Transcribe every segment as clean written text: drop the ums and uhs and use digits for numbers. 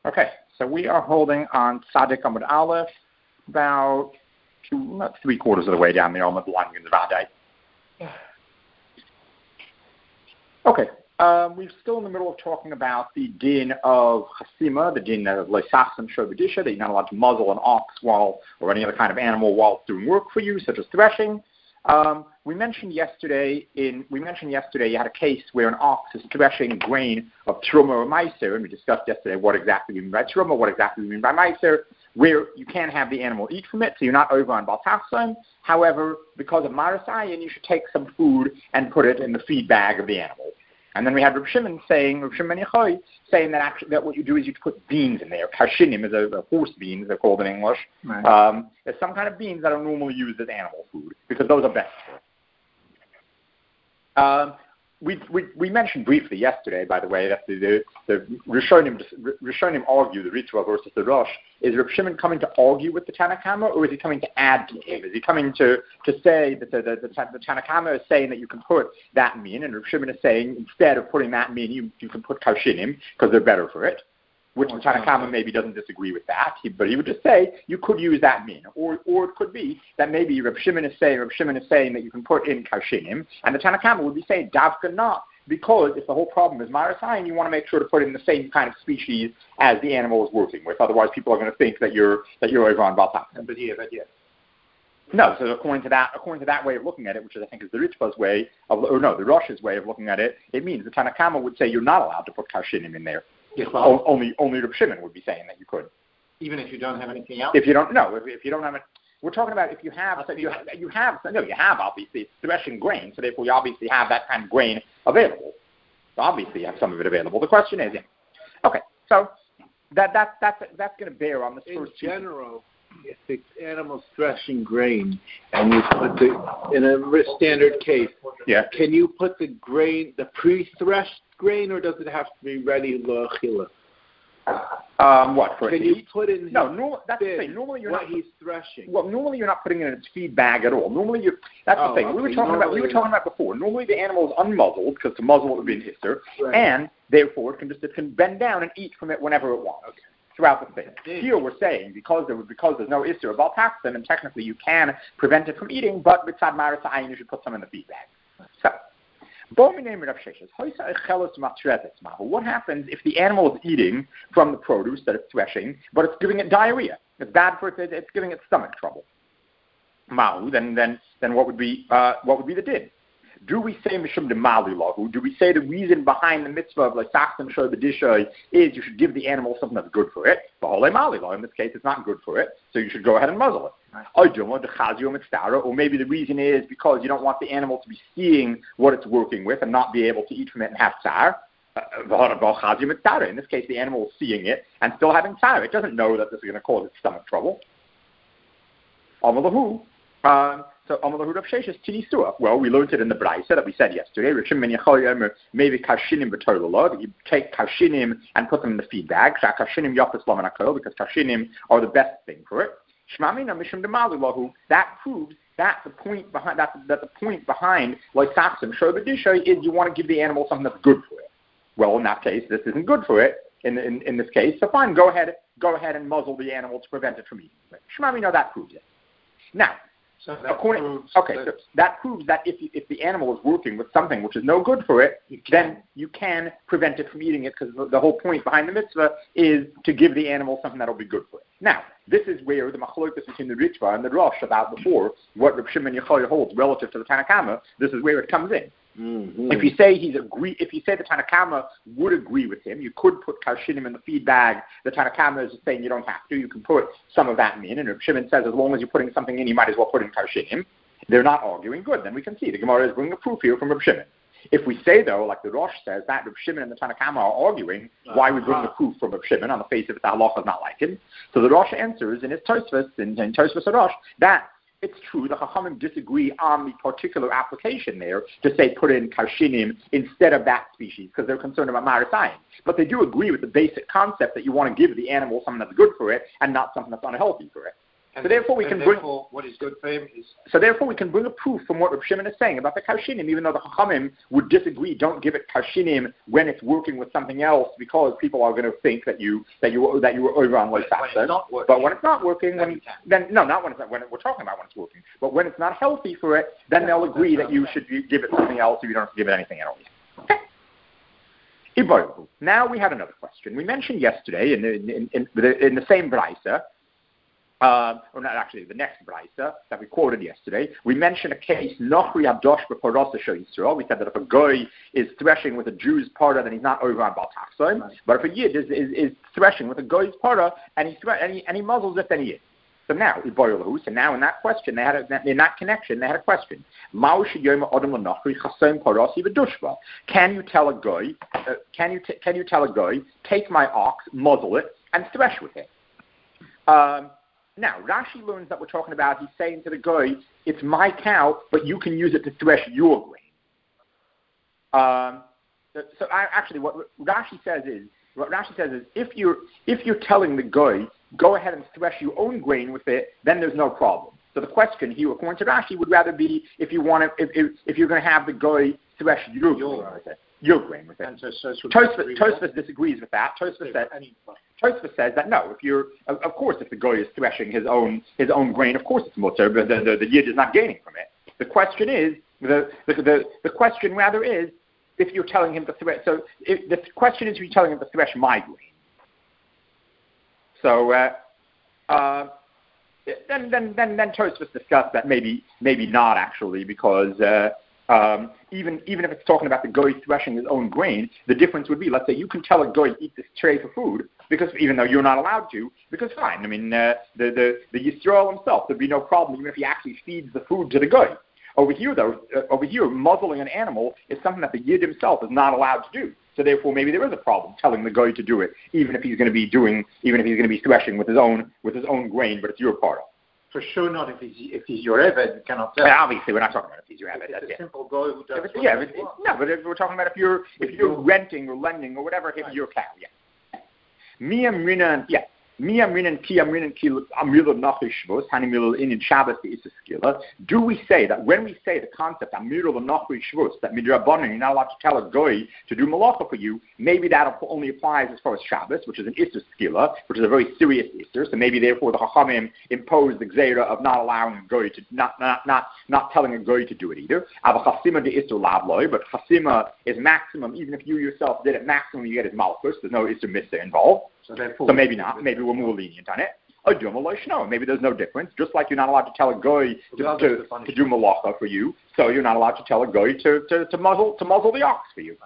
Okay, so we are holding on Tzadik Amud Aleph, about 3/4 of the way down the Amud Lang in the Vadai. Okay, we're still in the middle of talking about the din of chasima, the din of leisachim shobedisha, that you're not allowed to muzzle an ox or any other kind of animal while it's doing work for you, such as threshing. We mentioned yesterday you had a case where an ox is threshing grain of truma or meiser, and we discussed yesterday what exactly we mean by truma, what exactly we mean by meiser, where you can't have the animal eat from it, so you're not over on baltachsim. However, because of marasayin, you should take some food and put it in the feed bag of the animal. And then we had Reb Shimon Yochai saying that actually that what you do is you put beans in there. Kashinim is a horse beans, they're called in English. Right. There's some kind of beans that are normally used as animal food because those are best for it. We mentioned briefly yesterday, by the way, that the Rishonim argue, the Ritva versus the Rosh, is Reb Shimon coming to argue with the Tanakama, or is he coming to add to him? Is he coming to say that the Tanakama is saying that you can put that mean, and Reb Shimon is saying instead of putting that mean, you can put Kaushinim because they're better for it? Which the Tanakama maybe doesn't disagree with that, but he would just say you could use that mean, or it could be that maybe Reb Shimon is saying that you can put in Kaushinim, and the Tanakama would be saying Davka not, because if the whole problem is Marasayin, you want to make sure to put in the same kind of species as the animal is working with. Otherwise, people are going to think that you're over on Baltak. But yeah. No, so according to that way of looking at it, which I think is the Ritva's way the Rosh's way of looking at it, it means the Tanakama would say you're not allowed to put Kaushinim in there. Yes, well, only Reb Shimon would be saying that you could. Even if you don't have anything else? If you don't have it. We're talking about if you have, you have obviously, it's threshing grain, so therefore you obviously have that kind of grain available. So obviously you have some of it available. The question is, okay, so that's going to bear on this first. In general, if it's animals threshing grain and you put in a standard case, can you put the grain, the pre-threshed grain, or does it have to be ready l'achila? What for? Can you put in? No, that's the thing. Normally you're not. He's threshing. Well, normally you're not putting it in its feed bag at all. Normally that's the thing. Okay. We were talking about before. Normally the animal is unmuzzled because to muzzle it would be an isser, right. And therefore it can bend down and eat from it whenever it wants. Okay. Throughout the thing. Here we're saying because there's no isser about taxim, and technically you can prevent it from eating, but b'tzad marasayin you should put some in the feed bag. So. What happens if the animal is eating from the produce that it's threshing, but it's giving it diarrhea? It's bad for it. It's giving it stomach trouble. Then what would be the din? Do we say mishum de mali lahu? Do we say the reason behind the mitzvah of leisachim shobedisha is you should give the animal something that's good for it? In this case, it's not good for it, so you should go ahead and muzzle it. Or maybe the reason is because you don't want the animal to be seeing what it's working with and not be able to eat from it and have tsar. In this case, the animal is seeing it and still having tsar. It doesn't know that this is going to cause its stomach trouble. Well, we learned it in the Braisa that we said yesterday. Maybe kashinim b'torah. You take kashinim and put them in the feed bag. Kashinim yafas lamanakol, because kashinim are the best thing for it. That proves that the point behind loisachsim shobedisha is you want to give the animal something that's good for it. Well, in that case, this isn't good for it. In this case, so fine, go ahead and muzzle the animal to prevent it from eating. That proves it. Now. So that proves that if the animal is working with something which is no good for it, then you can prevent it from eating it, because the whole point behind the mitzvah is to give the animal something that will be good for it. Now, this is where the machlokas between the Ritva and the Rosh about before, what Reb Shimon Yochai holds relative to the Tanakama, this is where it comes in. Mm-hmm. If you say the Tanakama would agree with him, you could put Kaushinim in the feed bag. The Tanakama is saying you don't have to. You can put some of that in, and Reb Shimon says as long as you're putting something in, you might as well put in Kaushinim. They're not arguing. Good, then we can see the Gemara is bringing a proof here from Reb Shimon. If we say though, like the Rosh says, that Reb Shimon and the Tanakama are arguing, why we bring the proof from Reb Shimon on the face of it? The halacha is not like it. So the Rosh answers in his Tosfos, in Tosfos Rosh, that it's true the Chachamim disagree on the particular application there to say put in Kaushinim instead of that species because they're concerned about Marasayin. But they do agree with the basic concept that you want to give the animal something that's good for it and not something that's unhealthy for it. So therefore we can bring what is good for him is. So therefore we can bring a proof from what Rav Shimon is saying about the kashinim, even though the Chachamim would disagree. Don't give it kashinim when it's working with something else, because people are going to think that you were over on low fat. But when it's not working, then not when we're talking about when it's working. But when it's not healthy for it, then they'll agree that you should give it something else, or you don't have to give it anything at all. Okay. Now we have another question. We mentioned yesterday in the same brisa. Or not actually, the next brisa that we quoted yesterday, we mentioned a case, Nochri Adosh B'Parasa Yisrael. We said that if a guy is threshing with a Jew's parah, then he's not over on Baal Tachsoim. But if a Yid is threshing with a guy's parah, and he muzzles it, then he is. So now, in that question, in that connection, they had a question. Can you tell a guy, take my ox, muzzle it, and thresh with it? Now, Rashi learns that we're talking about, he's saying to the guy, it's my cow, but you can use it to thresh your grain. What Rashi says is, if you're telling the guy, go ahead and thresh your own grain with it, then there's no problem. So the question here, according to Rashi, would rather be if you're going to have the guy thresh your grain with it. Your grain with it. And Tosfos disagrees with that. Tosfos says that no, if the guy is threshing his own grain, of course it's mutter, but the Yid is not gaining from it. The question is, the question rather is, if you're telling him to thresh. So the question is, if you're telling him to thresh my grain. So then Tosfos discussed that maybe not actually, because. Even if it's talking about the goy threshing his own grain, the difference would be, let's say you can tell a goy eat this tray for food, because even though you're not allowed to, because fine, I mean, the Yisrael himself, there'd be no problem even if he actually feeds the food to the goy. Over here, muzzling an animal is something that the Yid himself is not allowed to do. So therefore, maybe there is a problem telling the goy to do it, even if he's going to be threshing with his own grain, but it's your part. For sure not if he's your Eved, you cannot tell. Obviously, we're not talking about if he's your Eved. It's a simple guy who does but if we're talking about if you're renting or lending or whatever, if your cow, yeah. Do we say that when we say the concept that midrabanan, you're not allowed to tell a goy to do malacha for you, maybe that only applies as far as Shabbos, which is an Isser skila, which is a very serious Isser. So maybe therefore the Chachamim imposed the gzeira of not allowing a goy to not telling a goy to do it either. But chasima is maximum. Even if you yourself did it, maximum you get is malchus. There's no Isser mitzvah involved. So maybe not. Maybe we're more lenient on it. Maybe there's no difference. Just like you're not allowed to tell a goy to do malacha for you, so you're not allowed to tell a goy to muzzle the ox for you.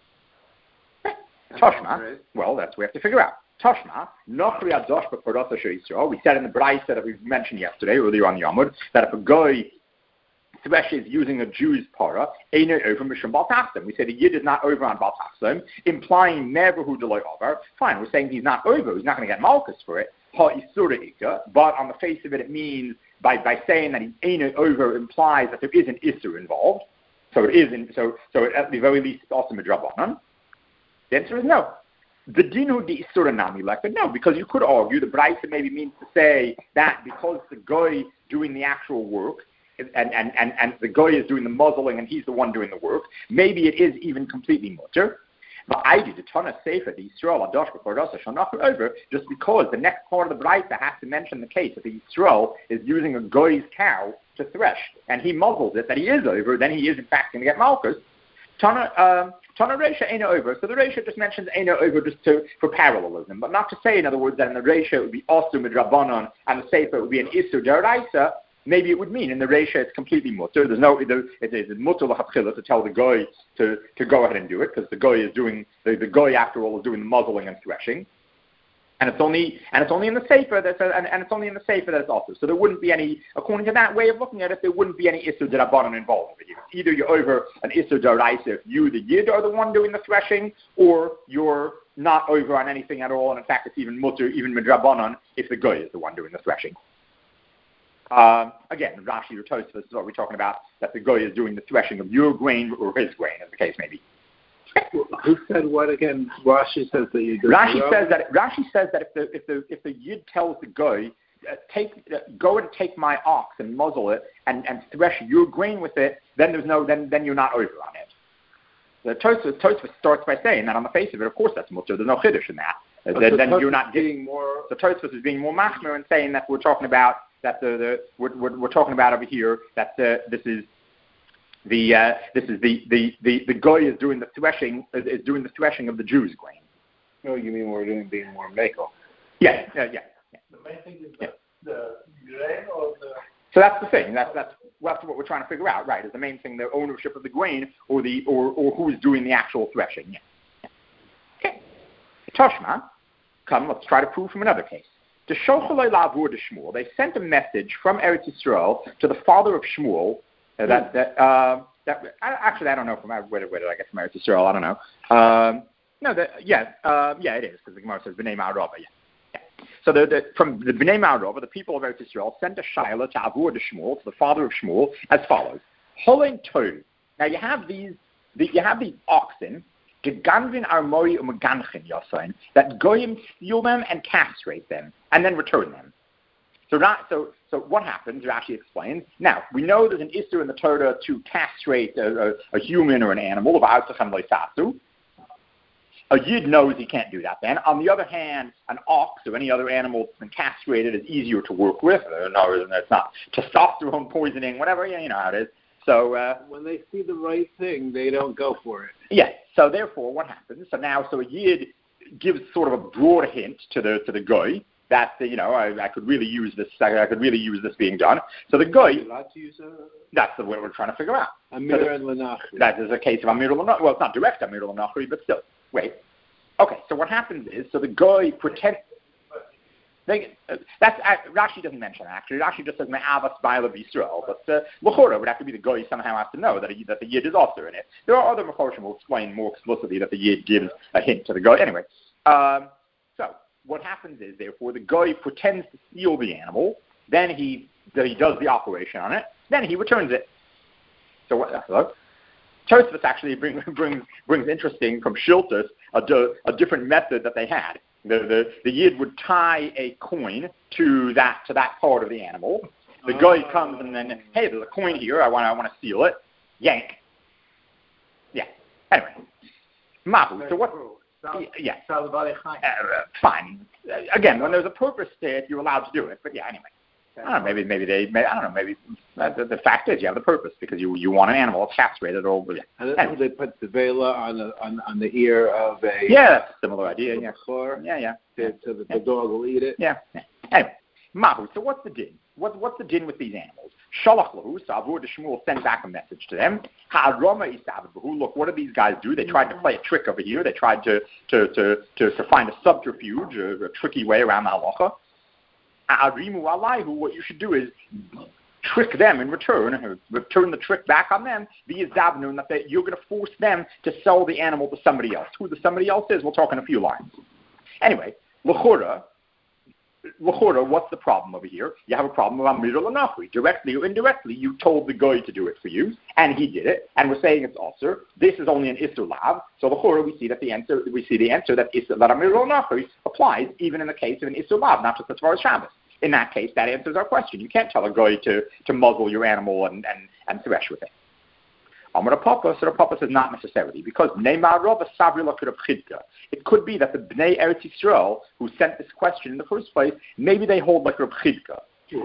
Toshma. Well, that's what we have to figure out. Toshma. Nochri adosh b'parasa she'Yisrael. We said in the brayso that we mentioned yesterday, earlier on Yomud, that if a goy threshes using a Jew's parah, Eino over Mishum Baal Tachsim. We say the Yid is not over on Baal Tachsim, implying never who delay over. Fine, we're saying he's not over, he's not going to get Malchus for it. Ha Isura Ika, but on the face of it, it means by saying that he's Eino over implies that there is an Isur involved. So it is, so at the very least, it's also Midrabanan. The answer is no. The dinu di Isura Nami Lekka, no, because you could argue the brayso maybe means to say that because the guy doing the actual work, and the guy is doing the muzzling and he's the one doing the work, maybe it is even completely mutter. But I did a ton of sefer the Yisrael Adosh before Rasa Shanachu over, just because the next part of the brayso has to mention the case that the Yisrael is using a guy's cow to thresh, and he muzzles it, that he is over, then he is in fact going to get Malchus. Tana Reisha Eino over. So the Reisha just mentions Eino over just for parallelism, but not to say, in other words, that in the Reisha it would be Osur Midrabanan and the sefer would be an Isur Deraisa. Maybe it would mean in the Reisha it's completely mutter. There's no, it's mutter l'chatchila to tell the guy to go ahead and do it, because the guy is doing the guy after all is doing the muzzling and threshing, and it's only in the sefer that it's only in the sefer that it's also. So there wouldn't be any, according to that way of looking at it, there wouldn't be any Isur D'Rabbanan involved with you. Either you're over an Isur D'Oraisa if you the Yid are the one doing the threshing, or you're not over on anything at all, and in fact it's even mutter, even Midrabanan, if the guy is the one doing the threshing. Again, Rashi or Tosfos is what we're talking about, that the guy is doing the threshing of your grain or his grain, as the case may be. Who said what again? Rashi says that you do. Rashi says that if the Yid tells the guy go and take my ox and muzzle it and thresh your grain with it, then then you're not over on it. The Tosfos starts by saying that on the face of it, of course that's mutter. There's no chiddush in that. Then you're not getting more. So Tosfos is being more machmer and saying that we're talking about that we're talking about over here that this is the goy is doing the threshing of the Jews' grain. Oh, you mean we're being more makel? Yeah. The main thing is the grain or the. So that's the thing. That's what we're trying to figure out, right? Is the main thing the ownership of the grain or who's doing the actual threshing? Yeah. Okay. Toshma, come. Let's try to prove from another case. The Shochalei Lavur de Shmuel. They sent a message from Eretz Yisrael to the father of Shmuel. Actually, I don't know from where did I get from Eretz Yisrael? I don't know. It is because the Gemara says Bnei Ma'arava. Yeah. So from the Bnei Ma'arava, the people of Eretz Yisrael sent a shaila to Avur de Shmuel, to the father of Shmuel, as follows: Holen Toru. Now you have these oxen. Geganvin armori umeganchin yasain, that goyim steal them and castrate them and then return them. So what happens? Rashi explains. Now we know there's an issur in the Torah to castrate a human or an animal of Artzacham Leisasu. A yid knows he can't do that then. On the other hand, an ox or any other animal that's been castrated is easier to work with. It's not testosterone poisoning, whatever. You know how it is. So when they see the right thing, they don't go for it. Yeah. So therefore, what happens? So a yid gives sort of a broad hint to the guy that I could really use this. I could really use this being done. So the guy. That's what we're trying to figure out. Amir and Lanachri. That is a case of Amir Lanachri. Well, it's not direct Amir Lanachri, but still. Wait. Okay. So what happens is, the guy pretends. Rashi doesn't mention that, actually. Rashi just says Me'avas Ba'alav Yisrael, but L'chora would have to be the guy somehow has to know that the Yid is also in it. There are other Mefarshim who will explain more explicitly that the Yid gives a hint to the guy. Anyway, so what happens is, therefore, the guy pretends to steal the animal, then he does the operation on it, then he returns it. So what? Tosfos actually brings interesting from Shiltus a different method that they had. The Yid would tie a coin to that part of the animal. The guy comes and then, hey, there's a coin here. I want to steal it. Yank. Yeah. Anyway, Mahu. So what? Yeah. Fine. Again, when there's a purpose to it, you're allowed to do it. But yeah, anyway. I don't know. Maybe the fact is you have the purpose because you want an animal castrated or. Yeah. And they put the vela on the ear of a. Yeah, that's a similar idea. Yeah. So the dog will eat it. Yeah. Anyway, Mahu. So what's the din? What's the din with these animals? Shalach lahu. So Avur de Shmuel sent back a message to them. Ha'aroma isabahu. Look, what did these guys do? They tried to play a trick over here. They tried to find a subterfuge, a tricky way around the halacha. Arimu alayhu, what you should do is trick them in return the trick back on them, via zabnun, that you're going to force them to sell the animal to somebody else. Who the somebody else is, we'll talk in a few lines. Anyway, l'chora, what's the problem over here? You have a problem of Amir Lanachri. Directly or indirectly, you told the guy to do it for you, and he did it, and we're saying it's also. This is only an Isser Lav, so l'chora, we see the answer that Amir Lanachri applies even in the case of an Isser Lav, not just as far as Shabbos. In that case, that answers our question. You can't tell a guy to muzzle your animal and thresh with it. Amar Papa, so the Papa says not necessarily, because Bnei Ma'arava Savrila could have chidka. It could be that the Bnei Eretz Yisrael who sent this question in the first place, maybe they hold like Reb Chidka.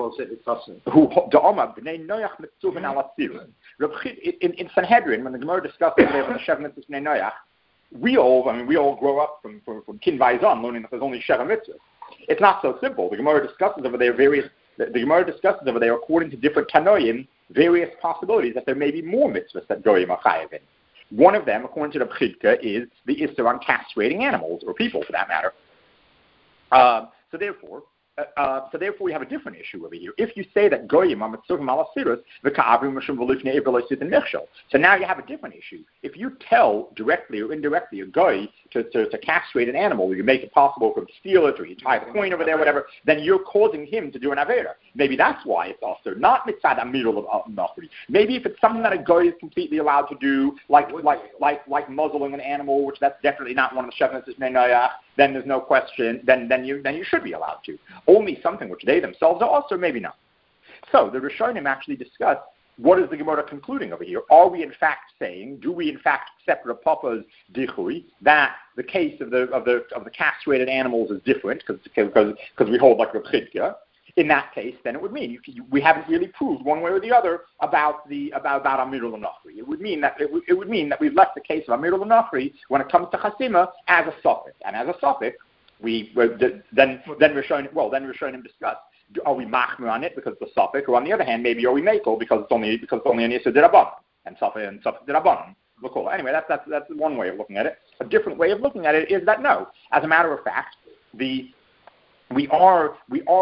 In Sanhedrin, when the Gemara discussed the Sheva Mitzvahs Bnei Noach, we all grow up from Kin Vaizon learning that there's only Sheva Mitzvahs. It's not so simple. The Gemara discusses over there according to different Tanoim, various possibilities that there may be more mitzvahs that Goyim are chayav in. One of them, according to the Chidka, is the Isser on castrating animals, or people for that matter. So therefore, we have a different issue over here. If you say that Goyim are mitzvahim alasirus, v'ka'avrim mishum v'lifnei ever sit in mechshel. So now you have a different issue. If you tell directly or indirectly a guy to castrate an animal, you make it possible for him to steal it, or you tie a coin over there, whatever, then you're causing him to do an avera. Maybe that's why it's also not mitzad amirul of nachri. Maybe if it's something that a guy is completely allowed to do, like muzzling an animal, which that's definitely not one of the Sheva Mitzvahs Bnei Noach, then there's no question. Then you should be allowed to. Only something which they themselves are also maybe not. So the Rishonim actually discuss what is the Gemara concluding over here. Are we in fact saying? Do we in fact accept Rav Papa's dichui that the case of the castrated animals is different because we hold like Rav Chidka? In that case, then it would mean we haven't really proved one way or the other about Amirul Nachri. It would mean that we've left the case of Amirul Nachri when it comes to Chasima as a suffix, and as a suffix, then Rishonim discuss: are we machmir on it because it's a suffix, or on the other hand, maybe are we makel because it's only an issur d'Rabbanan and suffix d'Rabbanan? Anyway, that's one way of looking at it. A different way of looking at it is that no, as a matter of fact, we are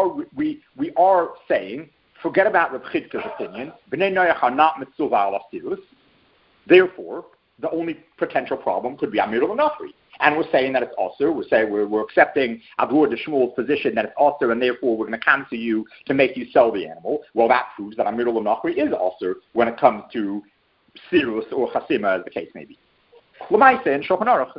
saying, forget about Reb Chidka's opinion. Bnei Noach are not mitzvah al asirus. Therefore, the only potential problem could be Amirul Nachri. And we're saying that it's also. We're accepting Avur de Shmuel's position that it's also, and therefore we're going to cancel you to make you sell the animal. Well, that proves that Amirul Nachri is also when it comes to sirus or chasima, as the case may be. L'maisa in Shulchan Aruch,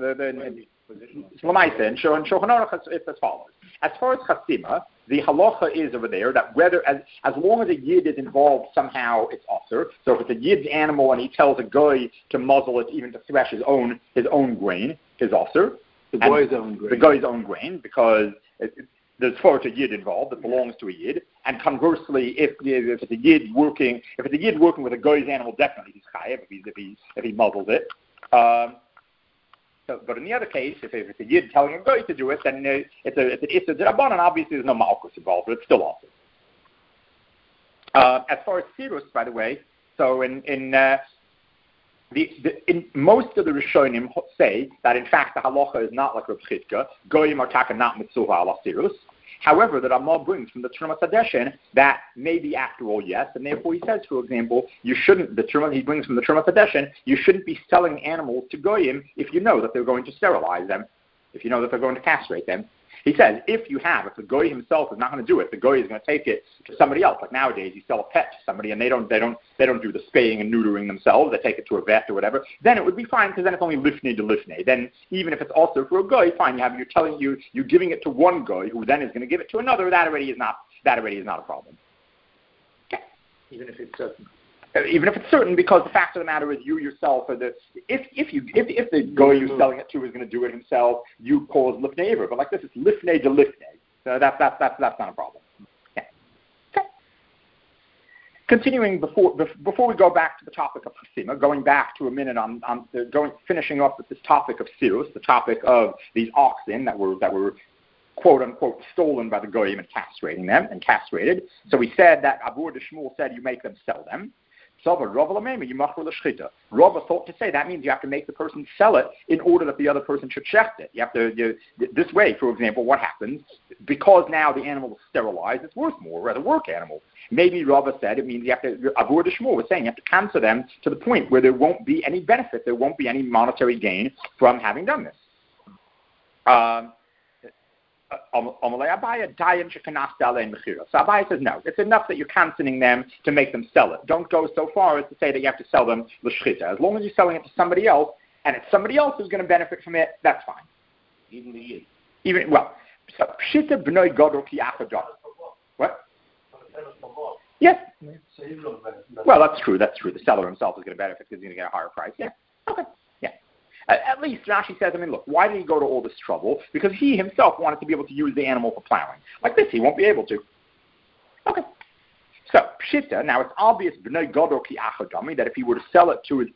it's as follows. As far as chasima, the halacha is over there that whether as long as a yid is involved somehow, it's osur. So if it's a yid's animal and he tells a guy to muzzle it, even to thresh his own grain, is osur. The guy's own grain, because there's far to yid involved that belongs to a yid. And conversely, if it's a yid working with a guy's animal, definitely he's chayav if he muzzles it. But in the other case, if it's a yid telling a guy to do it, then it's an issur d'Rabbanan, and obviously there's no malchus involved, but it's still awesome. As far as sirus, by the way, so in most of the Rishonim say that in fact the halacha is not like Rav Chidka, goyim are taka not mitzvah ala sirus. However, the Ramah brings from the Terumas Hadeshin that maybe after all, yes, and therefore he says, for example, he brings from the Terumas Hadeshin, you shouldn't be selling animals to goyim if you know that they're going to sterilize them, if you know that they're going to castrate them. He says, if the goy himself is not going to do it, the goy is going to take it to somebody else. Like nowadays, you sell a pet to somebody and they don't do the spaying and neutering themselves. They take it to a vet or whatever. Then it would be fine because then it's only lifnei to lifnei. Then even if it's also for a goy, fine. You're giving it to one goy who then is going to give it to another. That already is not a problem. Okay. Even if it's certain. Even if it's certain, because the fact of the matter is you yourself are if the guy you're selling it to is going to do it himself, you cause lifnei iver. But like this, it's lifnei to lifnei. So that's not a problem. Okay. Continuing before we go back to the topic of chasima, going back to a minute finishing off with this topic of sirus, the topic of these oxen that were quote unquote stolen by the goyim and castrated. So we said that Avur de Shmuel said you make them sell them. Rava thought to say that means you have to make the person sell it in order that the other person should shecht it. This way, for example, what happens, because now the animal is sterilized, it's worth more, or the work animal. Maybe Rava said it means Avur de Shmuel was saying you have to cancel them to the point where there won't be any benefit, there won't be any monetary gain from having done this. So Abaye says no, it's enough that you're cancelling them to make them sell it. Don't go so far as to say that you have to sell them l'shchita. As long as you're selling it to somebody else, and it's somebody else who's going to benefit from it, that's fine. Even the yid. So pshita b'noi gadol ki achadon. What? Yes. Well, that's true. The seller himself is going to benefit because he's going to get a higher price. Yeah. Okay. Yeah. At least Rashi says, look, why did he go to all this trouble? Because he himself wanted to be able to use the animal for plowing. Like this, he won't be able to. Okay. So, Pshita, now it's obvious, B'nai Gadol ki achadami, that if he were to sell it to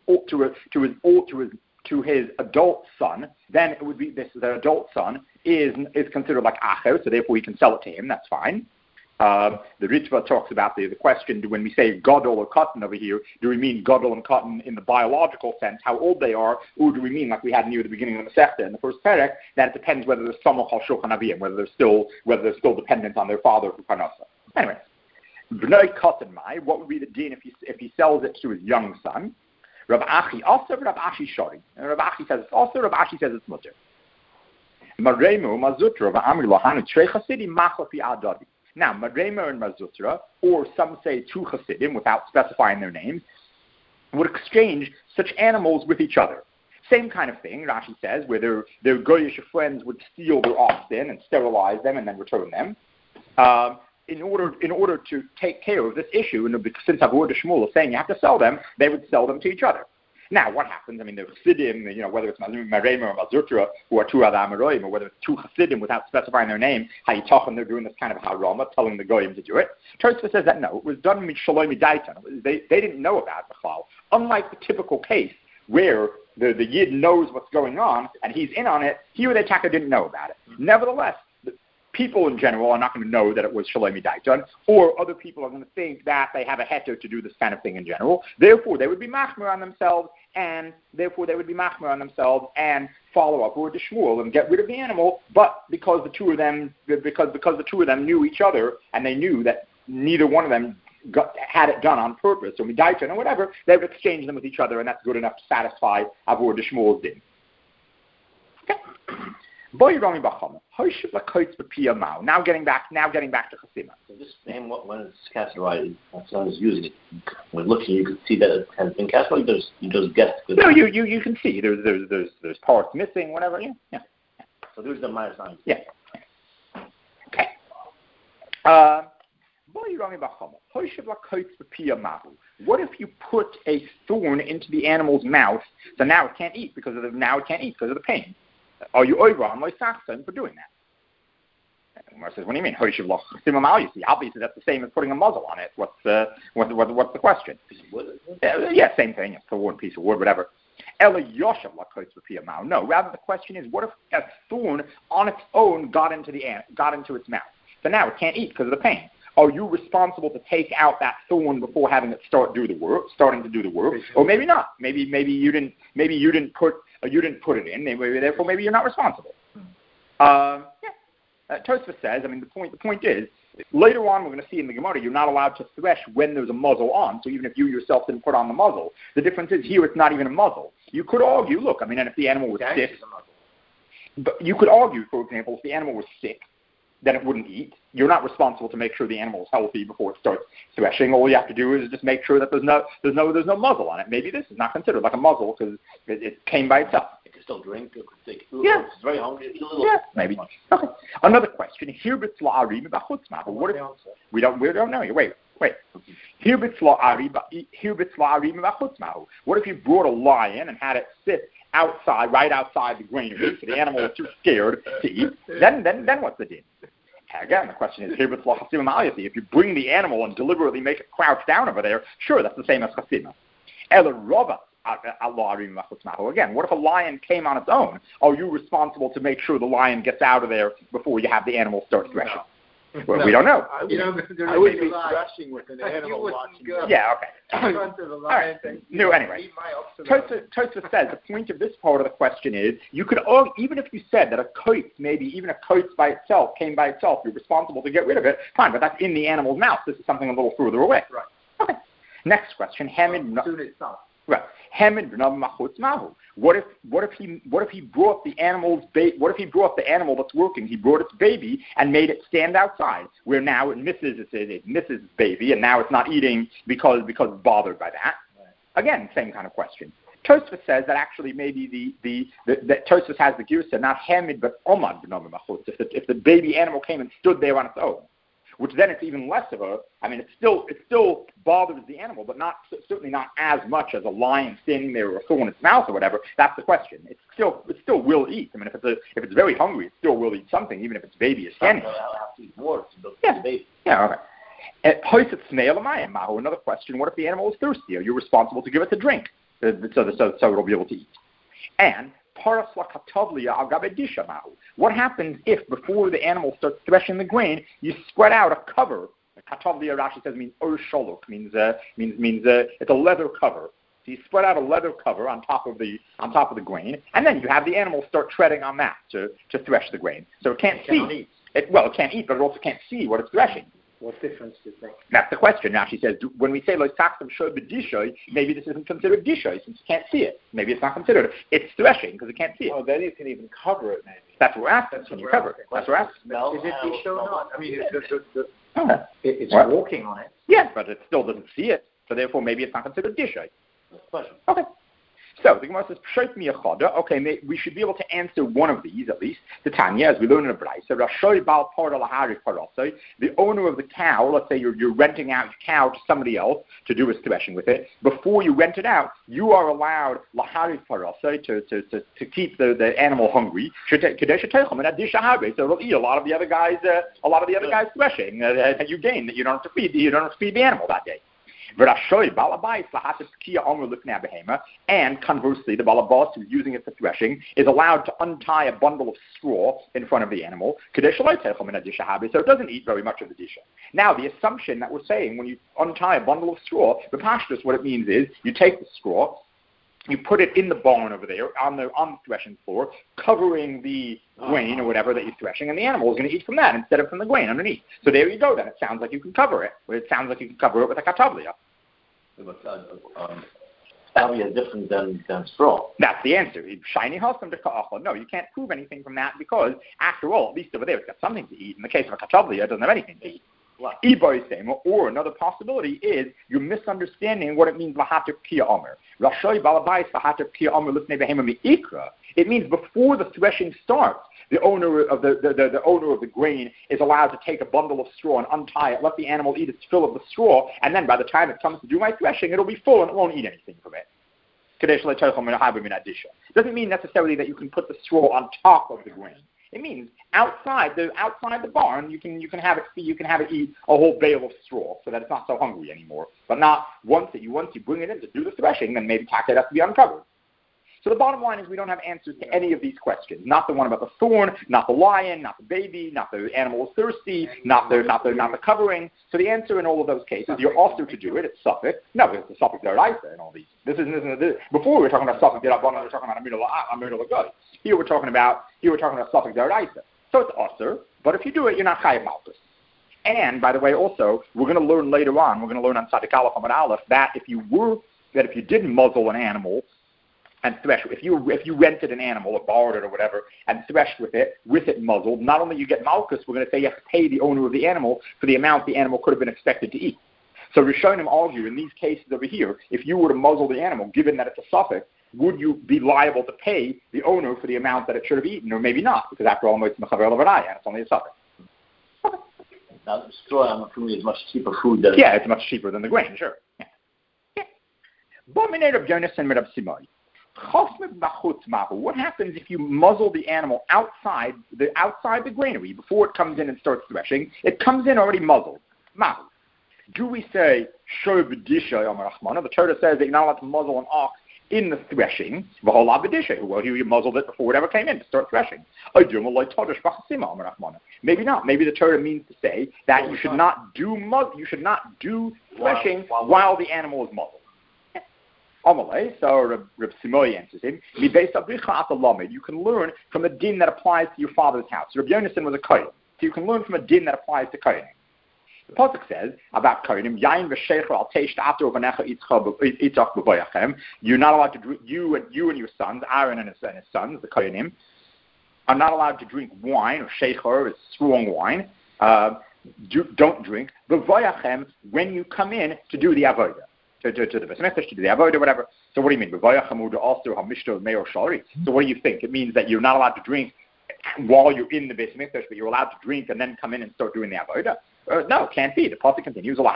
his adult son, then it would be the adult son is considered like acher, so therefore he can sell it to him, that's fine. The Ritva talks about the question, when we say Gadol or Katan over here, do we mean Gadol and Katan in the biological sense, how old they are, or do we mean, like we had near the beginning of the Masechta in the first Perek, that it depends whether they're Samach al Shulchan Avim, whether they're still dependent on their father for Parnasa. Anyway, B'nai Katan Mai, what would be the din if he sells it to his young son? Rav Achi also, Rav Achi Shori. And Rav Achi says it's also, Rav Achi says it's mutter. Maremu Mazutra V'amri Lohanu Trei Chasidi Machafi Adadi. Now, Marema and Mazutra, or some say two Hasidim, without specifying their names, would exchange such animals with each other. Same kind of thing, Rashi says, where their Goyish friends would steal their oxen and sterilize them and then return them. In order to take care of this issue, and since Avur de Shmuel is saying you have to sell them, they would sell them to each other. Now, what happens? I mean, the Chassidim, whether it's Marema or Mazurtra, who are two Adam Aroim, or whether it's two Chassidim without specifying their name, Hayitachan, they're doing this kind of harama, telling the Goyim to do it. Tosfos says that no, it was done with Shalom Daitan. They didn't know about the Chalal. Unlike the typical case where the Yid knows what's going on and he's in on it, here the Taka didn't know about it. Nevertheless, people in general are not going to know that it was Shalom Daitan, or other people are going to think that they have a heter to do this kind of thing in general. Therefore, they would be machmer on themselves, and follow up with the Shmuel and get rid of the animal. But because the two of them knew each other, and they knew that neither one of them had it done on purpose, or Midaitan or whatever, they would exchange them with each other, and that's good enough to satisfy Avur de Shmuel's din. Okay. Now getting back to Chasima. So this name, when it's cast right, someone's using it. When looking, you can see that it has been cast right. You just guess. No, you can see there's parts missing, whatever. Yeah. So there's the minor signs. Yeah. Okay. What if you put a thorn into the animal's mouth, so now it can't eat because of the pain? Are you over on Loisachsen for doing that? And Umar says, what do you mean? Obviously, that's the same as putting a muzzle on it. What's the question? Yeah, same thing. It's a wood, piece of wood, whatever. No, rather the question is, what if a thorn on its own got into its mouth? So now it can't eat because of the pain. Are you responsible to take out that thorn before having it starting to do the work? Or maybe not. Maybe you didn't put it in. Therefore, maybe you're not responsible. Tosfos says. I mean, the point is, later on, we're going to see in the Gemara, you're not allowed to thresh when there's a muzzle on. So even if you yourself didn't put on the muzzle, the difference is here it's not even a muzzle. You could argue, look, I mean, and if the animal was sick, but you could argue, for example, if the animal was sick, then it wouldn't eat. You're not responsible to make sure the animal is healthy before it starts threshing. All you have to do is just make sure that there's no muzzle on it. Maybe this is not considered like a muzzle because it came by itself. It can still drink. It could take. Yeah. It's very hungry. Eat a little. Yeah, maybe. Okay. Another question. What if we don't know you? Wait. What if you brought a lion and had it sit right outside the granary, so the animal was too scared to eat? Then what's the din? Again, the question is, if you bring the animal and deliberately make it crouch down over there, sure, that's the same as chasima. Again, what if a lion came on its own? Are you responsible to make sure the lion gets out of there before you have the animal start threshing? Well, we don't know. I would be threshing with an animal watching. Yeah, okay. All right. No, anyway. Tosfos says the point of this part of the question is, you could argue, even if you said that a koitz, maybe even a koitz by itself, came by itself, you're responsible to get rid of it, fine, but that's in the animal's mouth. This is something a little further away. Right. Okay. Next question. Right. What if he brought the animal that's working? He brought its baby and made it stand outside, where now it misses its baby, and now it's not eating because it's bothered by that. Right. Again, same kind of question. Tosfos says that actually maybe that Tosfos has the girsa, not hamid but omad b'nomim machutz. If the baby animal came and stood there on its own, which then it's even less of a. I mean, it still bothers the animal, but certainly not as much as a lion standing there or a thorn in its mouth or whatever. That's the question. It still will eat. I mean, if it's very hungry, it still will eat something, even if its baby is standing. I'll have to eat more to build the baby. Yeah. Okay. Another question: what if the animal is thirsty? Are you responsible to give it to drink so it'll be able to eat? And what happens if before the animal starts threshing the grain, you spread out a cover? Katavlia, Rashi says, means sholok, means it's a leather cover. So you spread out a leather cover on top of the grain, and then you have the animal start treading on that to thresh the grain. So it can't see. It can't eat, but it also can't see what it's threshing. What difference does it make? That's the question. Now she says, when we say loisachtem shoy b'dishoy, maybe this isn't considered dishoy since you can't see it. Maybe it's not considered. It's threshing because it can't see it. Oh, then you can even cover it, maybe. That's what we're asking. Can you cover it? That's what we're asking. Is it dishoy or not? I mean, it's what? walking on it. Yeah, but it still doesn't see it. So therefore, maybe it's not considered dishoy. Question. Okay. So the Gemara says, "Pshat miyachoda." Okay, we should be able to answer one of these at least. The Tanya, as we learn in the Braisa, Rashoy Bal Parda Lahari Parasai, the owner of the cow. Let's say you're renting out your cow to somebody else to do his threshing with it. Before you rent it out, you are allowed Lahari Parasai to keep the animal hungry. So it'll eat a lot of the other guys threshing that you gain that you don't have to feed. You don't have to feed the animal that day. And conversely, the balabas who's using it for threshing is allowed to untie a bundle of straw in front of the animal, so it doesn't eat very much of the disha. Now, the assumption that we're saying when you untie a bundle of straw, the pashtus, what it means is you take the straw, you put it in the barn over there on the threshing floor, covering the grain or whatever that you're threshing, and the animal is going to eat from that instead of from the grain underneath. So there you go. Then it sounds like you can cover it. It sounds like you can cover it with a katavlia. But katavlia is different than straw. That's the answer. Shiny husam to ka'achol. No, you can't prove anything from that because, after all, at least over there it's got something to eat. In the case of a katavlia, it doesn't have anything to eat. Or another possibility is you're misunderstanding what it means lahater kia omer. Rashoy balabais lahater kia omer lifnei behema miikra. It means before the threshing starts, the owner of the owner of the grain is allowed to take a bundle of straw and untie it, let the animal eat its fill of the straw, and then by the time it comes to do my threshing, it'll be full and it won't eat anything from it. Doesn't mean necessarily that you can put the straw on top of the grain. It means outside the barn, you can have it eat a whole bale of straw, so that it's not so hungry anymore. But not once you bring it in to do the threshing, then maybe it has to be uncovered. So the bottom line is we don't have answers to any of these questions. Not the one about the thorn, not the lion, not the baby, not the animal is thirsty, not the covering. So the answer in all of those cases, you're also to do it. It's suffix. No, it's the suffix deraisa and all these. This isn't. Before we were talking about suffix derabbanan, we were talking about amir l'goy. Here we're talking about suffix deraisa. So it's usher, but if you do it, you're not chayav malchus. And by the way, also we're going to learn later on. We're going to learn on Tzadik Aleph Amud Aleph that if you didn't muzzle an animal and thresh, if you rented an animal or borrowed it or whatever and threshed with it muzzled, not only you get malchus, we're going to say you have to pay the owner of the animal for the amount the animal could have been expected to eat. So Rishonim argue in these cases over here, if you were to muzzle the animal, given that it's a suffix, would you be liable to pay the owner for the amount that it should have eaten, or maybe not, because after all, it's mechaver l'varaya, and it's only a suffix. Okay. Now, straw, I'm assuming, is much cheaper food than... Yeah, it's much cheaper than the grain, sure. Yeah. What happens if you muzzle the animal outside the granary before it comes in and starts threshing? It comes in already muzzled. Mahu. Do we say shor b'disha yom rachmana? The Torah says that you're not allowed to muzzle an ox in the threshing. Well, you muzzled it before it ever came in to start threshing. Maybe not. Maybe the Torah means to say that you should not do threshing while the animal is muzzled. Amalei, so Reb Simoi answers him. You can learn from a din that applies to your father's house. Reb Yonason was a kohen, so you can learn from a din that applies to kohen. The pasuk says about kohenim, Yain v'sheicher al teish ta'ato v'necha itzach b'voyachem. You're not allowed to drink. You and your sons, Aaron and his sons, the kohenim, are not allowed to drink wine or sheicher, is strong wine. Don't drink b'voyachem when you come in to do the avodah. To the Besmekdash, to do the avodah, whatever. So what do you mean? So what do you think? It means that you're not allowed to drink while you're in the Besmekdash, but you're allowed to drink and then come in and start doing the avodah. No, it can't be. The pasuk continues. The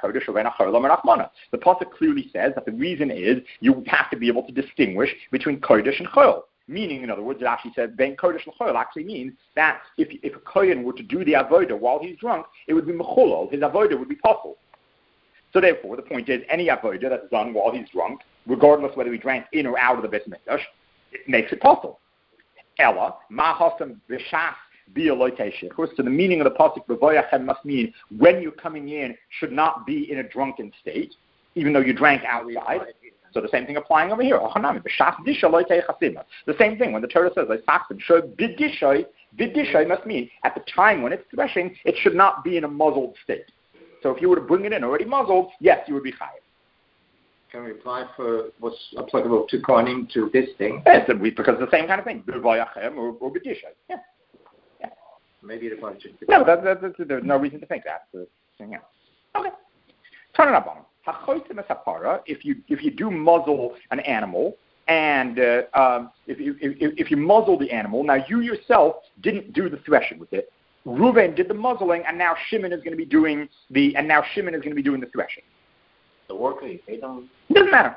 pasuk clearly says that the reason is you have to be able to distinguish between kodesh and chol. Meaning, in other words, it actually says ben kodesh and chol actually means that if a kohen were to do the avodah while he's drunk, it would be mechulol. His avodah would be possible. So therefore, the point is, any avodah that's done while he's drunk, regardless whether he drank in or out of the Beis Mikdash, it makes it possible. Ella, ma'hasam v'shas bi'aloy. So the meaning of the pasuk b'voyachem must mean when you're coming in should not be in a drunken state, even though you drank outside. So the same thing applying over here. The same thing when the Torah says bidishay must mean at the time when it's threshing, it should not be in a muzzled state. So if you were to bring it in already muzzled, yes, you would be chayav. Can we apply for what's applicable to kohanim to this thing? Yes, because it's the same kind of thing. B'vayachem or b'dishay. Yeah. Maybe it applies to... No, there's no reason to think that. Yeah. Okay. Turn it up on him. If you do muzzle an animal and if you muzzle the animal, now you yourself didn't do the threshing with it. Reuven did the muzzling, and now Shimon is going to be doing the threshing. The worker, you pay them? Doesn't matter.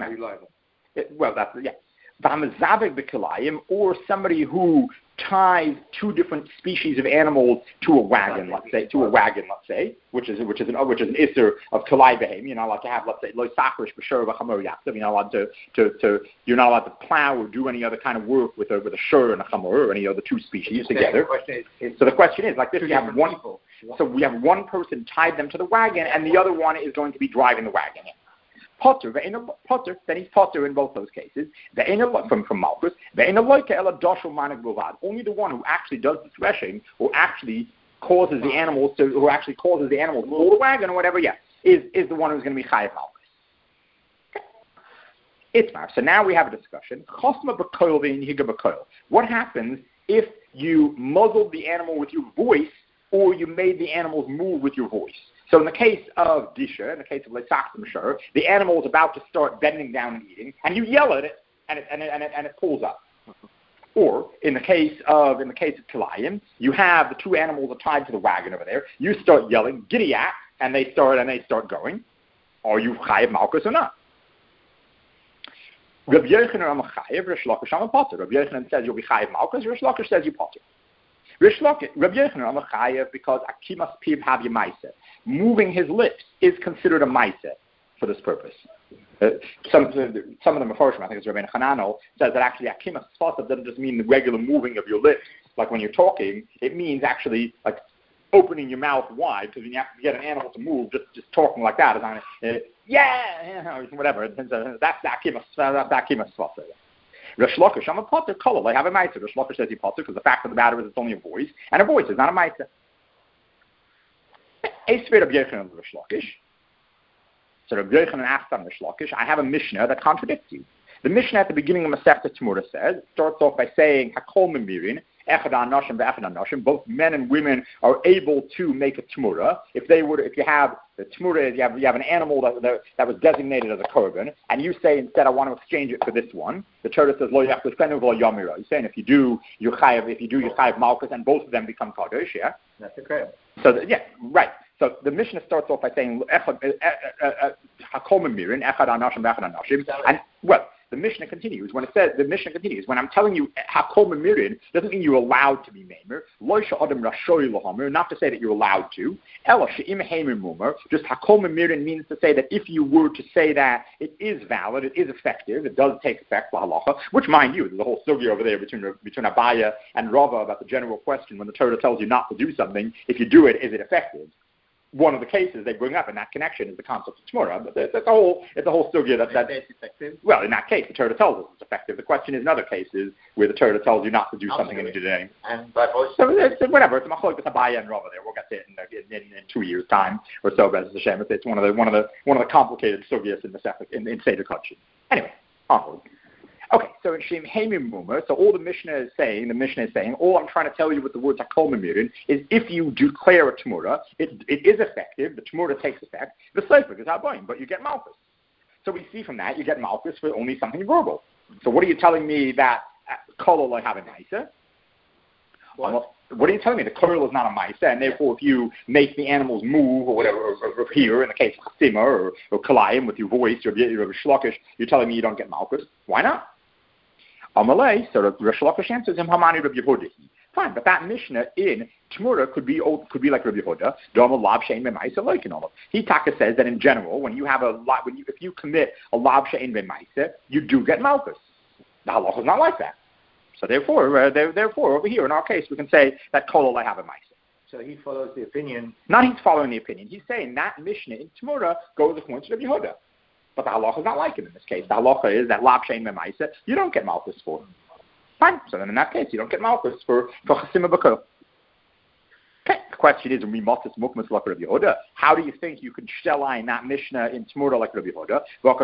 Or somebody who ties two different species of animals to a wagon, let's say, which is an isser of kalai behem. You're not allowed to have, let's say, lo sachrish b'shur v'chamor yaktiv. You're not allowed to plow or do any other kind of work with a shur and a chamor or any other two species together. So the question is, like this: we have one person tied them to the wagon, and the other one is going to be driving the wagon. Potter, then he's potter in both those cases. From Malchus, only the one who actually does the threshing, or actually causes the animals to move the wagon or whatever, is the one who's going to be chayav Malchus. Itmar. So now we have a discussion. What happens if you muzzled the animal with your voice, or you made the animals move with your voice? So in the case of Disha, in the case of Leitzachim, the animal is about to start bending down and eating, and you yell at it, and it pulls up. Or in the case of Kilayim, you have the two animals are tied to the wagon over there. You start yelling, "Giddy at," and they start going. Are you chayav Malchus or not? Rabbi Yochanan says you'll be chayav Malchus. Rish Lakish says you potter. Rabbi Yochanan Amachayev because Akimas Piv Hav Yemaisa. Moving his lips is considered a Maisa for this purpose. Some of them are first, I think it's Rabbi Hananel, says that actually Akimas Sfasav doesn't just mean the regular moving of your lips, like when you're talking. It means actually like opening your mouth wide, because when you have to get an animal to move, just talking like that is on whatever. That's the Akimas Sfasav. Rish Lakish, I'm a potter, color. I have a ma'aser. Rish Lakish says he potter because the fact of the matter is it's only a voice, and a voice is not a ma'aser. Rabbi Yochanan and Rish Lakish. So Rabbi Yochanan asked on Rish Lakish, I have a Mishnah that contradicts you. The Mishnah at the beginning of Masechta Tzmura says, it starts off by saying, Hakol Memirin, Echad Anoshim ve'Echad Anoshim, both men and women are able to make a Tzmura. If you have the Tzmura, you have an animal that was designated as a korban, and you say instead, I want to exchange it for this one. The Torah says, Lo Yachlispenu v'Lo Yomira. You're saying if you do your chayav Malchus, and both of them become kadosh, yeah? That's okay. So, right. So the Mishnah starts off by saying, Hakol Memirin, Echad Anoshim ve'Echad Anoshim, and, well, the Mishnah continues. When I'm telling you Hakol Memirin, doesn't mean you're allowed to be Meimer. Not to say that you're allowed to. Just Hakol Memirin means to say that if you were to say that, it is valid, it is effective, it does take effect, halacha, which, mind you, there's a whole sugya over there between Abaya and Rava about the general question when the Torah tells you not to do something, if you do it, is it effective? One of the cases they bring up in that connection is the concept of Tzmura, but it's a whole sugya that it's effective. Well, in that case, the Torah tells us it's effective. The question is in other cases where the Torah tells you not to do something and you did it anyway. And by voice? So it's whatever. It's a machlok with Abaya and Rava there. We'll get to it in 2 years' time or so. Bez Hashem. It's one of the complicated sugyas in Seder Kodesh. Anyway, onward. Okay, so in Shem Heimim Mumar, so all the Mishnah is saying, all I'm trying to tell you with the words Hakol Memirin is if you declare a Tzmura, it is effective, the Tzmura takes effect, the Seifik is Habayim, but you get Malchus. So we see from that, you get Malchus for only something verbal. So what are you telling me that Kol will have a Maisa? What are you telling me? The Kol is not a Maisa, and therefore if you make the animals move or whatever, or here in the case of Chasima or Kalayim with your voice, or Shlokish, you're telling me you don't get Malchus? Why not? Amalei, so Rish Lakish answers him, Hamani Rabbi Yehuda. Fine, but that Mishnah in Tzmura could be like Rabbi Yehuda. Doma Lav Shein B'Maisa Loikin Olav. He Taka says that in general, when you have if you commit a Lav Shein B'Maisa, you do get Malchus. The halacha is not like that. So therefore, over here in our case, we can say that Kol have a Maisa. So he follows the opinion. Not he's following the opinion. He's saying that Mishnah in Tzmura goes according to Rabbi Yehuda. But the halacha is not like it in this case. The halacha is that Lav Shein B'Maisa, you don't get Malchus for. Fine. So then in that case, you don't get Malchus for Chasima B'Kol. Okay. The question is, how do you think you could line that Mishnah in Tzmura like Rabbi Yehuda?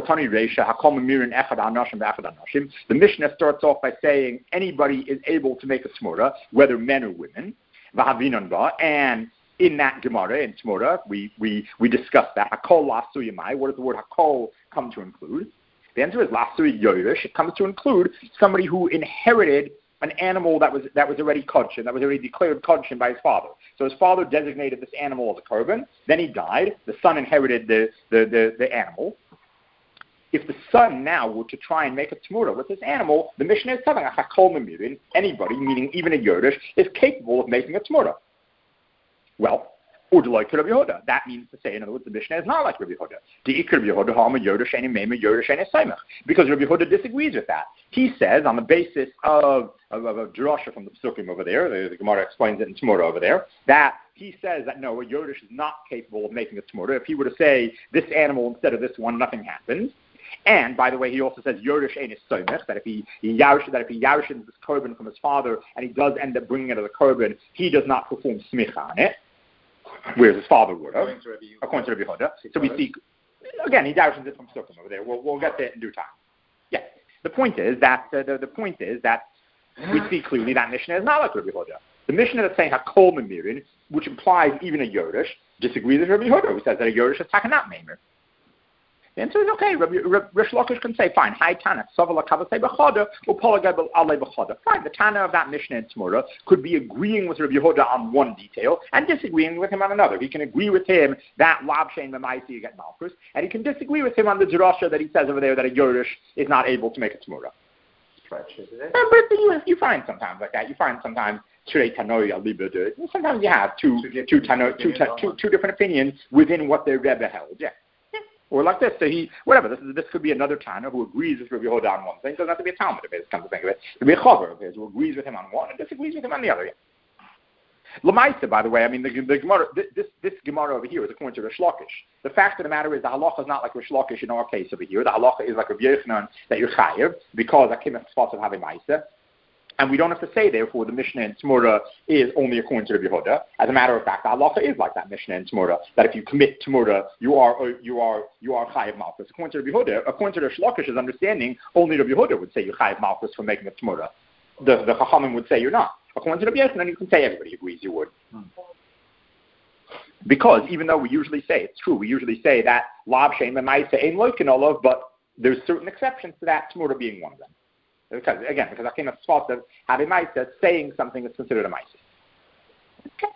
The Mishnah starts off by saying anybody is able to make a Tzmura, whether men or women. And in that Gemara, in Tzmura, we discussed that. Hakol la'asuyamai. What does the word Hakol come to include? The answer is Lasui Yorush. It comes to include somebody who inherited an animal that was already kodshin, that was already declared kodshin by his father. So his father designated this animal as a korban. Then he died. The son inherited the animal. If the son now were to try and make a tmura with this animal, the Mishnah is telling us that anybody, meaning even a Yorush, is capable of making a tmura. Well, or like Rabbi Yehuda. That means to say, in other words, the Mishnah is not like Rabbi Yehuda. The Ikar Rabbi Yehuda, Ha'ama Yorush and Imema Yorush and Esaimach. Because Rabbi Yehuda disagrees with that. He says, on the basis of a drasha from the Psukim over there, the Gemara explains it in Tmura over there, that he says that no, a Yorush is not capable of making a Tmura. If he were to say this animal instead of this one, nothing happens. And by the way, he also says Yorush ain't Esaimach, that if he yarshins this korban from his father and he does end up bringing it as a korban, he does not perform smicha on it. Whereas his father would have, according to Rabbi Yehuda. So we see, again, he darshens it from Sukkim over there. We'll get to it in due time. Yeah. The point is that we see clearly that Mishnah is not like Rabbi Yehuda. The Mishnah that's saying Hakol Memirin, which implies even a Yorush, disagrees with Rabbi Yehuda, who says that a Yorush is takanat meimer. The answer is okay. Rish Lakish can say, fine, Hai Tana, Savala Kavasei B'choda, Upolagabel Ale B'choda. Fine, the Tana of that Mishnah in Tmura could be agreeing with Rabbi Yehuda on one detail and disagreeing with him on another. He can agree with him that Lab Shein Memaisi you get Malchus, and he can disagree with him on the Drasha that he says over there that a Yorush is not able to make a Tmura. But you find sometimes like that. You find sometimes sometimes you have two different opinions within what their Rebbe held. Yeah. Or like this, so this could be another Tana who agrees with Rabbi Yehuda on one thing. It doesn't have to be a Talmud if it comes to think of it. It could be a Chaver of his who agrees with him on one and disagrees with him on the other. Lamaisa, by the way, I mean the Gemara. This Gemara over here is according to Rish Lakish. The fact of the matter is the halacha is not like Rish Lakish in our case over here. The halacha is like Rabbi Yochanan that you're chayiv because I came at the spot of having Maisa. And we don't have to say, therefore, the Mishnah in Tmura is only according to Rabbi Yehuda. As a matter of fact, the halacha is like that Mishnah in Tmura, that if you commit Tmura, you are chayiv malchus. According to Rabbi Yehuda, according to Rish Lakish's understanding, only Rabbi Yehuda would say you're chayiv malchus for making a Tmura. The Chachamim would say you're not. According to Rabbi Yochanan, you can say everybody agrees you would. Because even though we usually say, it's true, we usually say that Lab Shein Memaisa Ein Loikin Olav, but there's certain exceptions to that, Tmura being one of them. Because I came at the spot of having Maisa, saying something is considered a Maisa. Okay.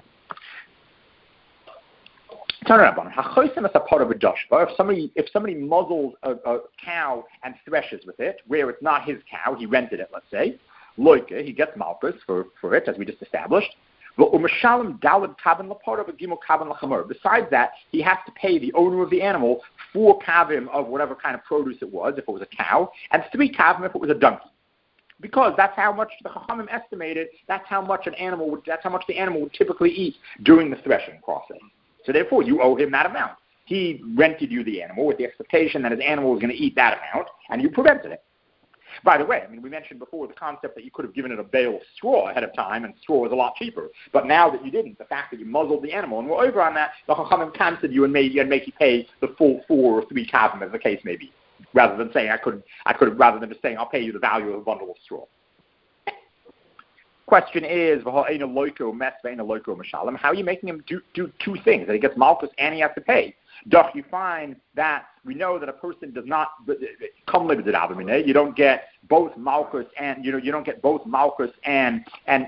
Turn it up on Hachosim is a part of a doshba. If somebody muzzles a cow and threshes with it, where it's not his cow, he rented it, let's say, Loike, he gets malchus for it, as we just established. Besides that, he has to pay the owner of the animal 4 kavim of whatever kind of produce it was, if it was a cow, and 3 kavim if it was a donkey. Because that's how much the Chachamim estimated, that's how much the animal would typically eat during the threshing process. So therefore, you owe him that amount. He rented you the animal with the expectation that his animal was going to eat that amount, and you prevented it. By the way, I mean, we mentioned before the concept that you could have given it a bale of straw ahead of time, and straw was a lot cheaper. But now that you didn't, the fact that you muzzled the animal, and we're over on that, the Chachamim canceled you and make you pay the full 4 or 3 kavim, as the case may be, rather than saying rather than just saying I'll pay you the value of a bundle of straw. Question is, how are you making him do 2 things? That he gets malchus and he has to pay. You find that we know that a person does not come live with it. You don't get both malchus and you don't get both malchus and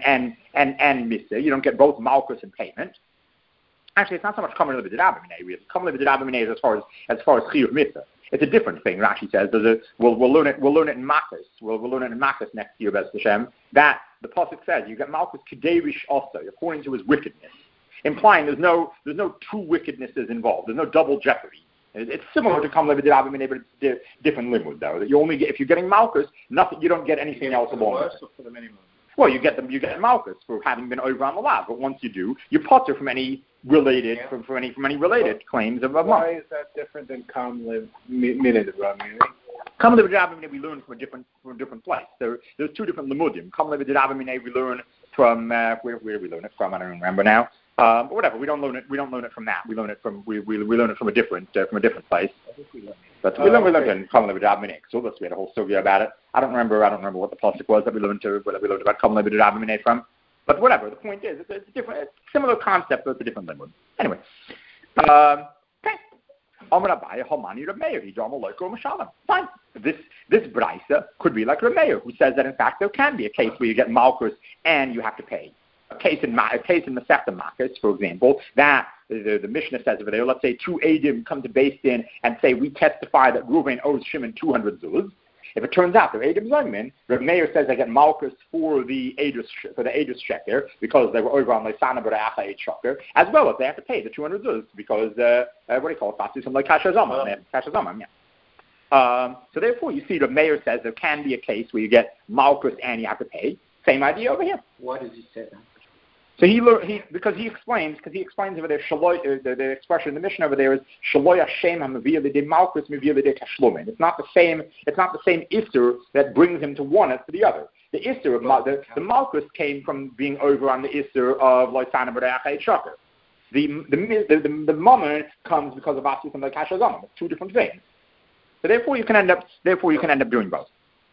misa. You don't get both malchus and payment. Actually, it's not so much come live with it. Come live with it is as far as chiyuv misa. It's a different thing. Rashi says we'll learn it in Makos. We'll learn it in Makos next year, Bez Hashem. That the pasuk says you get malchus kederish also according to his wickedness, implying there's no 2 wickednesses involved. There's no double jeopardy. It's similar to Kam Levi Avim, but it's different limud though. That you only get if you're getting malchus, nothing. You don't get anything else along with it. For the minimum. Well, you get malchus for having been over on the lab, but once you do, you potter from any related from any related claims of a month. Why is that different than Kam Levi Avim? Kam Levi Avim we learn from a different place. There's 2 different limudim. Kam Levi Avim we learn from where do we learn it from? I don't remember now. But whatever, we don't learn it from that. We learn it from a different place. But we learned in Kam Levi Avim. So we had a whole story about it. I don't remember what the pasuk was that we learned about Kam Levi Avim from. But whatever, the point is, it's a similar concept, but it's a different limud. Anyway, okay. Amar Abaye, Hamani Rameir, Hidama Loiko Mashalim. Fine. This Braisa could be like Rameir, who says that in fact there can be a case where you get Malchus and you have to pay. A case in Masechta Makos, for example, that the Mishnah says over there, let's say two Eidim come to Beis Din and say, we testify that Reuven owes Shimon 200 zuz. If it turns out they're Eidim Zaymin, Reb Meir says they get Malchus for the Eidus Sheker because they were over on Leisana B'Re'acha Eid Sheker, as well as they have to pay the 200 zuz because, what do you call it, something like Kasha Zama, yeah. So therefore, you see, Reb Meir says there can be a case where you get Malchus and you have to pay. Same idea over here. Why does he say that? So because he explains over there, the expression in the Mishnah over there is Shaloi Hashem HaMaviyah L'Dei Malchus Maviyah L'Dei Tashlumin. It's not the same Isser that brings him to one as to the other. The Isser of the Malchus came from being over on the Isser of Loisana B'Re'acha Eid Sheker. The Mammon comes because of Asus and Kasha Zama. It's two different things. So therefore you can end up doing both.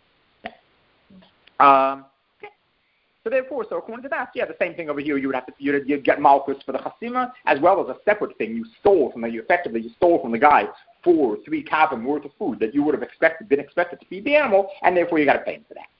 So therefore, according to that, the same thing over here. You'd get Malchus for the Chasima, as well as a separate thing you stole from the guy for 3 kavim worth of food that you would have been expected to feed the animal, and therefore you got to pay him for that.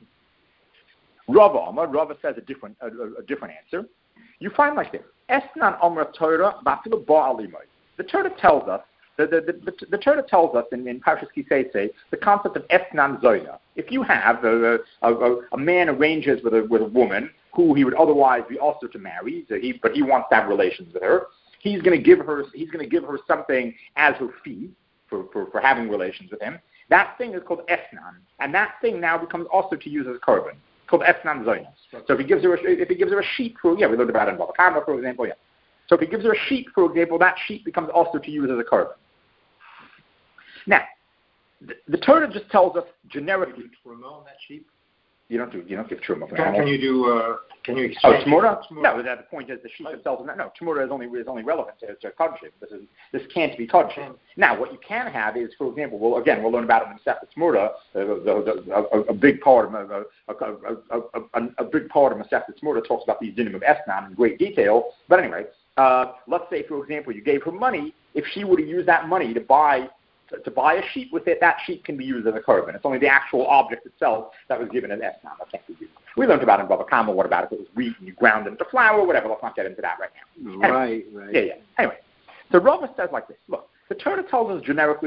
Rava says a different answer. You find like this: Esnan Amra Torah Basilu Ba'alimoy. The Torah tells us. The Torah tells us in Parshas Kisei the concept of Esnan Zoina. If you have a man arranges with a woman who he would otherwise be also to marry, but he wants to have relations with her, he's going to give her something as her fee for having relations with him. That thing is called Esnan, and that thing now becomes also to use as a korban. It's called Esnan Zoina. So if he gives her a sheep, we learned about it in Bava Kama, for example, yeah. So if he gives her a sheep, for example, that sheep becomes also to use as a korban. Now, the Torah just tells us generically. Truma on that sheep? You don't give truma. Can you exchange? Tmura? No, the point is the sheep itself. No, tmura is only relevant to kodshim. This can't be kodshim. Now, what you can have is, for example, we'll learn about it in Masechet Tmura. A big part of Masechet Tmura talks about these dinim of Esnan in great detail. But anyway, let's say, for example, you gave her money. If she were to use that money to buy a sheep with it, that sheep can be used as a korban. It's only the actual object itself that was given as esnam that can't be used. We learned about it in Bava Kama. What about if it was wheat and you ground it into flour, whatever. Let's not get into that right now. Right. Yeah. Anyway, so Rava says like this. Look, the Torah tells us generically,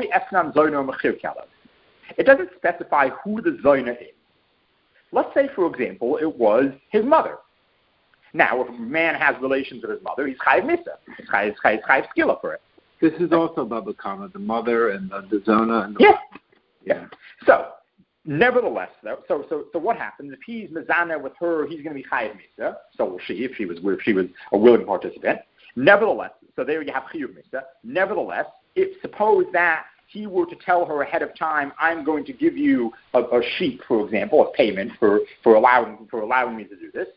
it doesn't specify who the zoina is. Let's say, for example, it was his mother. Now, if a man has relations with his mother, he's chayiv misa. He's chayiv skila for it. This is also Bava Kama, the mother and the zona. And yeah. So, nevertheless, though, so what happens if he's mezana with her? He's going to be chayiv misa. So will she, if she was a willing participant. Nevertheless, so there you have chiyuv misa. Nevertheless, if suppose that he were to tell her ahead of time, I'm going to give you a sheep, for example, a payment for allowing me to do this.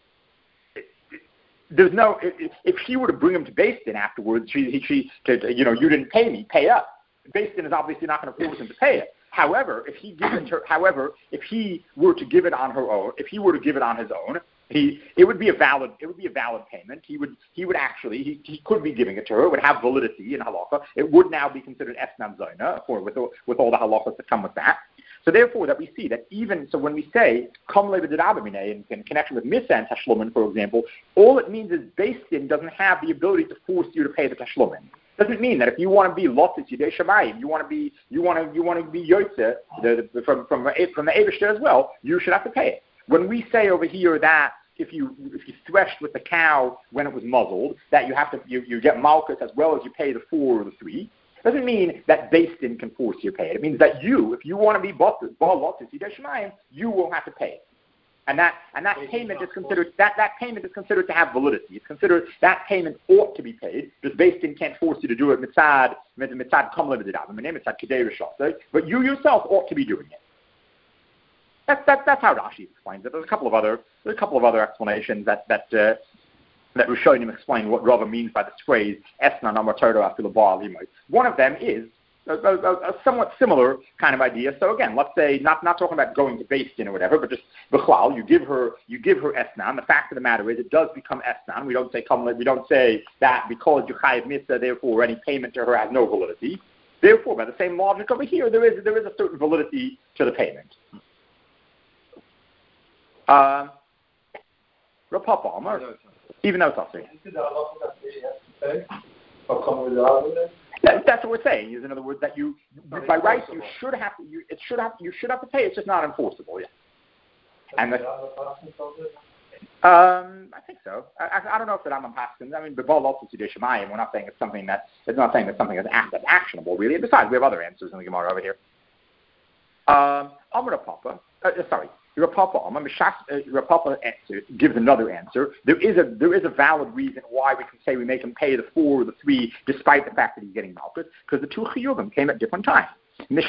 There's no. If she were to bring him to Beis Din afterwards, you didn't pay me, pay up. Beis Din is obviously not going to force him to pay it. However, if he were to give it on her own, if he were to give it on his own, it would be a valid payment. He could be giving it to her. It would have validity in halacha. It would now be considered esnan zoina with all the halachas that come with that. So therefore, that we see that when we say kam le'b'dadabamine in connection with misa and tashlumin, for example, all it means is Beis Din doesn't have the ability to force you to pay the tashlumin. Doesn't mean that if you want to be lotus yidei shamayim, you want to be yotze from the Eibishter as well, you should have to pay it. When we say over here that if you threshed with the cow when it was muzzled, that you get malchus as well as you pay the 4 or the 3. Doesn't mean that Beis Din can force you to pay it. It means that if you want to be lotus yidei shamayim, you will have to pay it. And that payment is considered to have validity. It's considered that payment ought to be paid. Because Beis Din can't force you to do it mitzad kam le'b'dadabim, mitzad kedei rishos, but you yourself ought to be doing it. That's how Rashi explains it. There's a couple of other explanations that Rishonim explain what Rava means by this phrase esnan amar Torah afilu ba'al imoy. One of them is a somewhat similar kind of idea. So again, let's say not talking about going to Beis Din or whatever, but just b'chlal, you give her esnan. The fact of the matter is, it does become esnan. We don't say that because you chayiv mitzvah, therefore any payment to her has no validity. Therefore, by the same logic over here, there is a certain validity to the payment. Even though it's also. That's what we're saying. Is in other words that you, by rights, you should have to pay. It's just not enforceable. Yeah. And I think so. I don't know if that I'm passing. I mean, we're not saying it's something that's actionable really. Besides, we have other answers in the Gemara over here. Amar Papa. Rapapa gives another answer. There is a valid reason why we can say we make him pay the 4 or the 3, despite the fact that he's getting malchus, because the 2 chiyuvim came at different times. As soon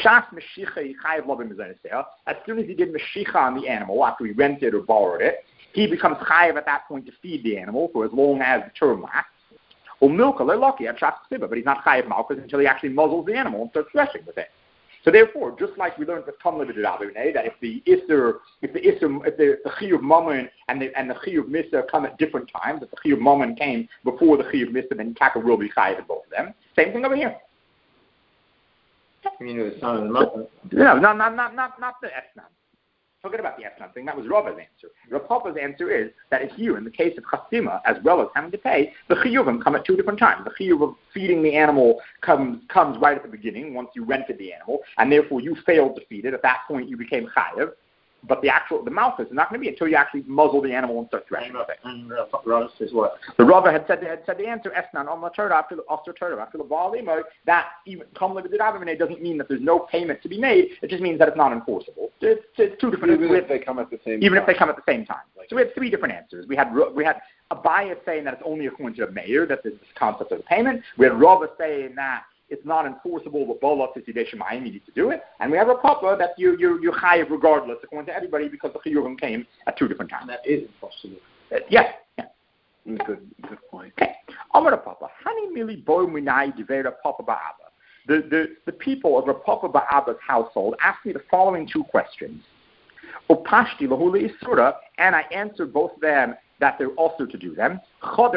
as he did meshicha on the animal after he rented or borrowed it, he becomes chayav at that point to feed the animal for as long as the term lasts. Or milka, they're lucky at shas but he's not chayav malchus until he actually muzzles the animal and starts threshing with it. So therefore, just like we learned with Kamla B'Dadavine, that if the Chiyuv Mammon and the Chiyuv Misa come at different times, if the Chiyuv Mammon came before the Chiyuv Misa, then Taka will be chayav at both of them. Same thing over here. You mean the son of the mother? No, not the Esnan. Forget about the Esnan thing. That was Rava's answer. Rav Papa's answer is that if you, in the case of Chasima, as well as having to pay, the Chiyuvim come at 2 different times. The Chiyuv of feeding the animal comes right at the beginning, once you rented the animal, and therefore you failed to feed it. At that point, you became chayav. But the malchus is not going to be until you actually muzzle the animal and start threshing with it. And Rava says what? The Rava had said the answer Esnan on the Torah after the Baal that even Kamla B'Dadavine doesn't mean that there's no payment to be made. It just means that it's not enforceable. It's 2 different. Even if they come at the same time. Even if they come at the same time. So we had 3 different answers. We had Abaye saying that it's only according to a mayor that there's this concept of the payment. We had Rava saying that it's not enforceable, but Bola Tzidei Shemayim, you need to do it. And we have a papa that you're chayav regardless, according to everybody, because the chiyuvim came at 2 different times. And that is impossible. Yes. Yeah. Good point. Okay. Amar Papa, Hani Mili Bo Minai Divera Papa Ba'aba. The people of Rav Papa Ba'aba's household asked me the following 2 questions. Upashti Lahula Isura, and I answered both of them that they're also to do them. One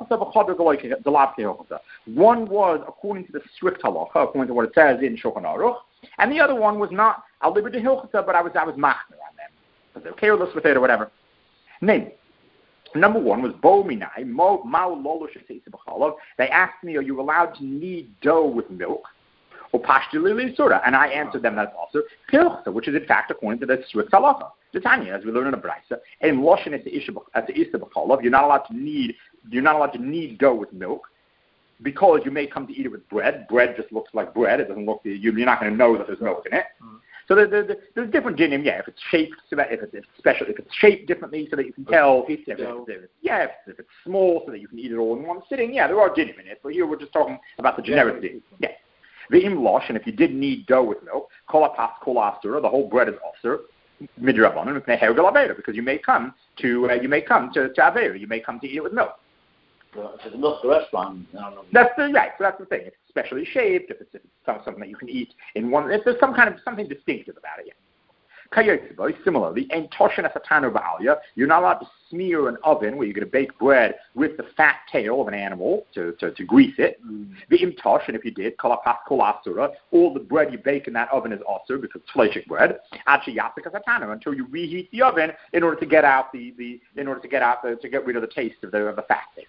was according to the strict halacha, according to what it says in Shulchan Aruch, and the other one was not al libra de hilchasa, but I was machmer on them. But they're careless with it or whatever. Name. Number 1 was bo minai mao lolo shesei b'chalav. They asked me, are you allowed to knead dough with milk? And I answered them that it's also hilchasa, which is in fact according to the strict halacha. The Tanya, as we learn in the Braisa, and loshin at the isha b'chalav, you're not allowed to knead dough with milk, because you may come to eat it with bread. Bread just looks like bread. It doesn't look. You're not going to know that there's milk in it. So there's different dinim. Yeah, if it's shaped, if it's special, if it's shaped differently, so that you can tell. If it's small, so that you can eat it all in one sitting. Yeah, there are dinim in it. But here we're just talking about the generic dinim. Yeah. V'im losh, and if you did knead dough with milk, kol asura, the whole bread is asur. Midrabanan, because you may come to Aveira, you may come to eat it with milk. Well, if it's milk the restaurant, I don't know. That's the thing. If it's specially shaped, if it's something that you can eat in one, if there's something distinctive about it. Yeah. Similarly, you're not allowed to smear an oven where you're going to bake bread with the fat tail of an animal to grease it. The imtosh, and if you did, all the bread you bake in that oven is also because it's fleishik bread. Until you reheat the oven in order to get out to get rid of the taste of the fat tail.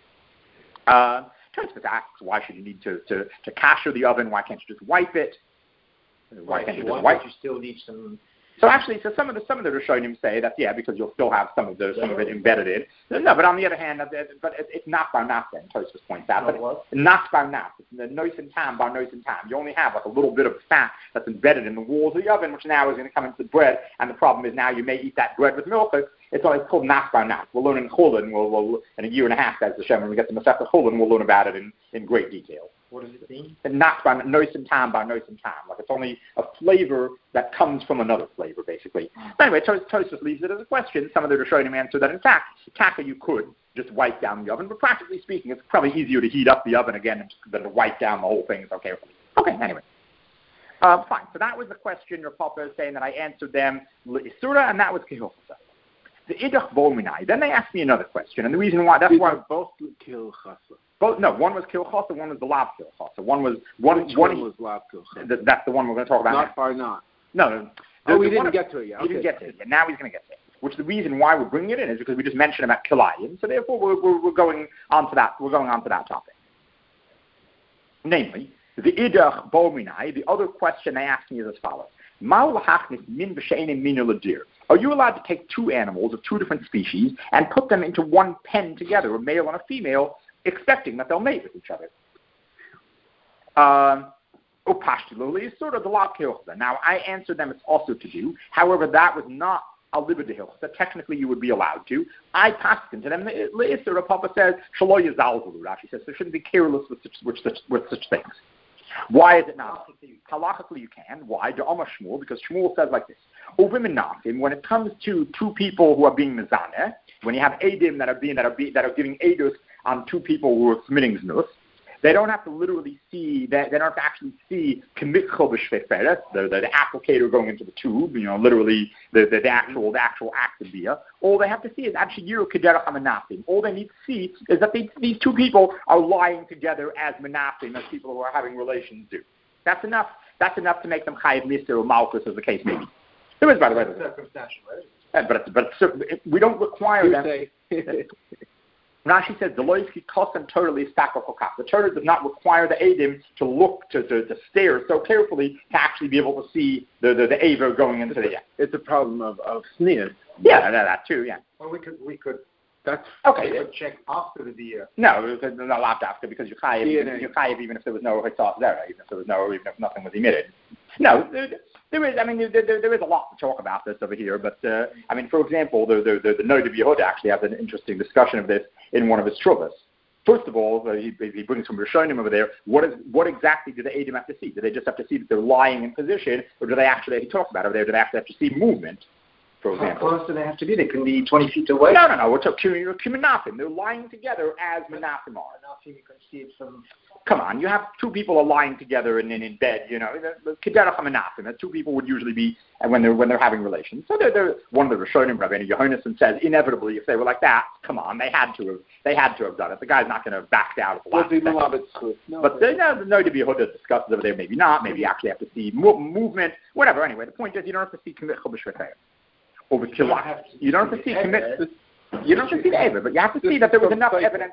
Tosfos asks, why should you need to kasher the oven? Why can't you just wipe it? Why can't you just wipe? You still need some. So some of the Rishonim say that because you'll still have some of it embedded in. No, but on the other hand, it's not bar nafta. Tosfos points out, but not bar nafta. It's the nois and tam bar nois and tam. You only have like a little bit of fat that's embedded in the walls of the oven, which now is going to come into the bread. And the problem is now you may eat that bread with milk. It's called nas bar naf. We'll learn in Chulin. We'll in a year and a half, as the Shem, when we get to Masechta Chulin, we'll learn about it in great detail. What does it mean? Not by nois and tam by nois and tam. Like it's only a flavor that comes from another flavor, basically. But anyway, Tosfos leaves it as a question. Some of the Rishonim answer that in fact, taka you could just wipe down the oven, but practically speaking, it's probably easier to heat up the oven again than to wipe down the whole thing. It's okay. Okay, anyway. Fine. So that was the question. Your Papa is saying that I answered them l'isura, and that was kehilchasa. The idach bominai. Then they asked me another question, and the reason why both kill chasa. Both one was kill chasa, one was the lav kill chasa. One was lav kill chasa. That's the one we're going to talk about. Not far not. No. We didn't get to it yet. He didn't get to it yet. Now he's going to get to it. Which the reason why we're bringing it in is because we just mentioned about kilayim, so therefore we're going on to that. We're going on to that topic. Namely, the idach bominai. The other question they asked me is as follows: Are you allowed to take two animals of two different species and put them into one pen together, a male and a female, expecting that they'll mate with each other? Sort of the lav kilchta. Now I answered them it's also to do. However, that was not a libidahil that technically you would be allowed to. I passed into them. The Papa says shalo yazalzalu. Rashi says there shouldn't be careless with such things. Why is it not? Halachically you can. Why? Shmuel, because Shmuel says like this. When it comes to two people who are being mezaneh, when you have edim that are giving edus on two people who are committing znus, they don't have to literally see that. They don't have to actually see kmitchel b'shveiferes, the applicator going into the tube. Literally the actual act of bia. All they have to see is actually yiru kederach menafim. All they need to see is that these two people are lying together as menafim, as people who are having relations do. That's enough. That's enough to make them chayiv mister or malchus, as the case may be. There is, by the way, circumstantial, right? But we don't require them. Rashi says, "Deloiski kosan totally stakokokaf." The Torah does not require the edim to look to stare so carefully to actually be able to see the aver going into the. It's a problem of sneer. Yeah, that too. Yeah. Well, we could. That's okay. We could check after the dia. No, not after because you chayiv even if there was no hitzas there, even if nothing was emitted. No, there is. I mean, there is a lot to talk about this over here. But I mean, for example, the Noda B'Yehuda actually has an interesting discussion of this in one of his truvas. First of all, he brings from Rishonim over there. What exactly do the Edim have to see? Do they just have to see that they're lying in position, or do they actually? He talks about over there. Do they actually have to see movement? For example, how close do they have to be? They can be 20 feet away. No. We're talking menafim. They're lying together as menafim are. You can see it from. Come on, you have two people are lying together in bed. Kederach menafim. That two people would usually be when they're having relations. So they're one of the Rishonim, Rabbeinu Yohanan says inevitably if they were like that, come on, they had to have done it. The guy's not going to back out at the last second. But the Noda B'Yehuda discusses over there. Maybe not. Maybe you actually have to see movement. Whatever. Anyway, the point is you don't have to see kmitchel b'shveiferes. Over kilah. You don't have to see commit. You don't have to see the Ever, but you have to see that there was enough evidence.